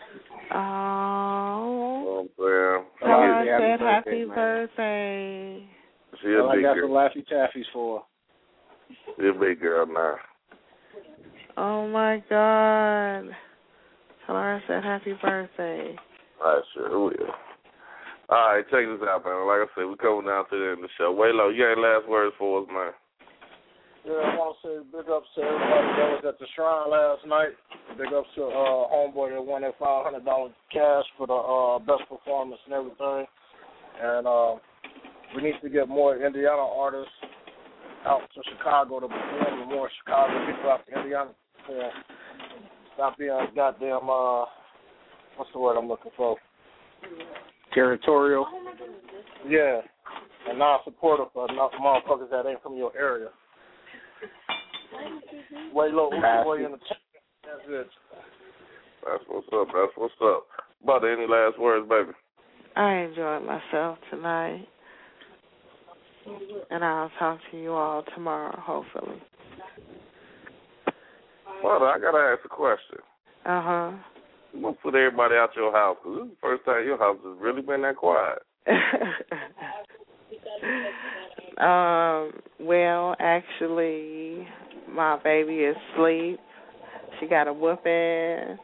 Oh. You know what I'm saying? I Yeah, said happy happy birthday. She a All I big got girl. some Laffy Taffies for her. She a big girl now. Oh my God. Tell her I said happy birthday. I sure will. All right, check this out, man. Like I said, we coming down to the end of the show. Waylo, you ain't last words for us, man. Yeah, I want to say big ups to everybody that was at the shrine last night. Big ups to uh, homeboy that won that five hundred dollars cash for the uh, best performance and everything. And uh, we need to get more Indiana artists out to Chicago to perform, and more Chicago people out to Indiana to perform. Stop being goddamn, uh, what's the word I'm looking for? Territorial. Yeah, and non-supportive of motherfuckers that ain't from your area. Way low, way in the That's it. That's what's up. That's what's up. Butter, any last words, baby? I enjoyed myself tonight. And I'll talk to you all tomorrow, hopefully. Butter, I got to ask a question. Uh-huh. You want to put everybody out your house, because this is the first time your house has really been that quiet. um. Well, actually, my baby is asleep. She got a whooping.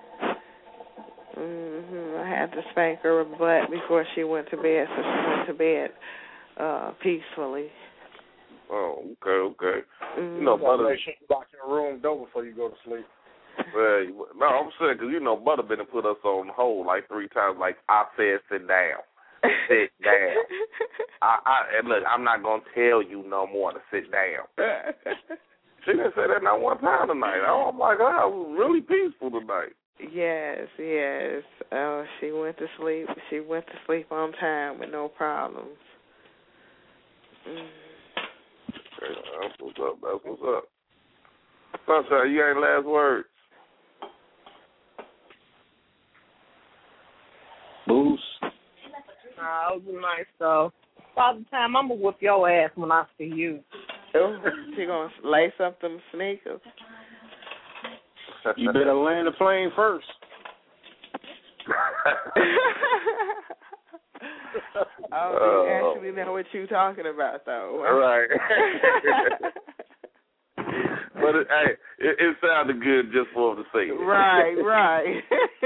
Mm-hmm. I had to spank her butt before she went to bed, so she went to bed uh, peacefully. Oh, okay, okay. Mm-hmm. You know, Butter. Make sure you lock your room door before you go to sleep. Well, no, I'm saying because you know Butter been to put us on hold like three times. Like I said, sit down, sit down. I, I and look, I'm not gonna tell you no more to sit down. She didn't say that not one time tonight. Oh my God, it was really peaceful tonight. Yes, yes. Oh, she went to sleep. She went to sleep on time with no problems. Mm. Okay, that's what's up. That's what's up. Sunshine, you ain't last words. Booze. Nah, it was nice though. Father time, I'm gonna whoop your ass when I see you. Oh, she gonna lace up them sneakers. You better land the plane first. I don't uh, actually know what you're talking about, though. Right. But it, hey, it, it sounded good just for him to say it. Right, right.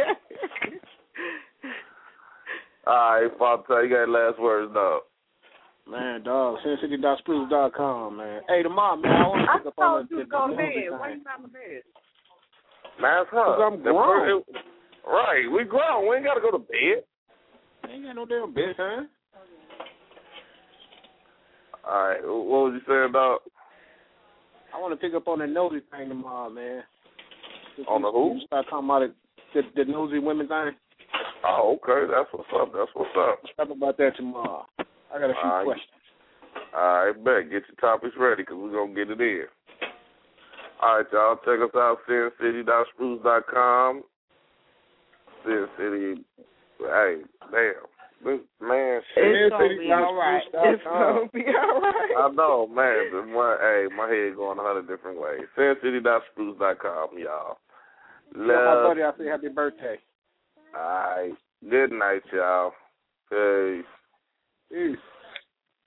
All right, Father, you got last words, dog. Man, dog, sin city dot spruce dot com, man. Hey, tomorrow, man, I want to pick up on the you to go to bed. Why you not in bed? Man, it's her. I'm grown. Right, we grown. We ain't got to go to bed. I ain't got no damn bedtime. All right, what was you saying, dog? I want to pick up on the nosy thing tomorrow, man. Just on the who? Start talking about it, the, the nosy women thing. Oh, okay. That's what's up. That's what's up. Talk about that tomorrow. I got a few All right. questions. All right, bet. Get your topics ready because we're going to get it in. All right, y'all. Check us out, sin city dot spruce dot com. Sin City. Hey, damn. This, man, shit. It's going to be all right. It's going to be all right. I know, man. The one, hey, my head going a hundred different ways. sin city dot spruce dot com, y'all. Tell my buddy I say happy birthday. All right. Good night, y'all. Peace. Peace.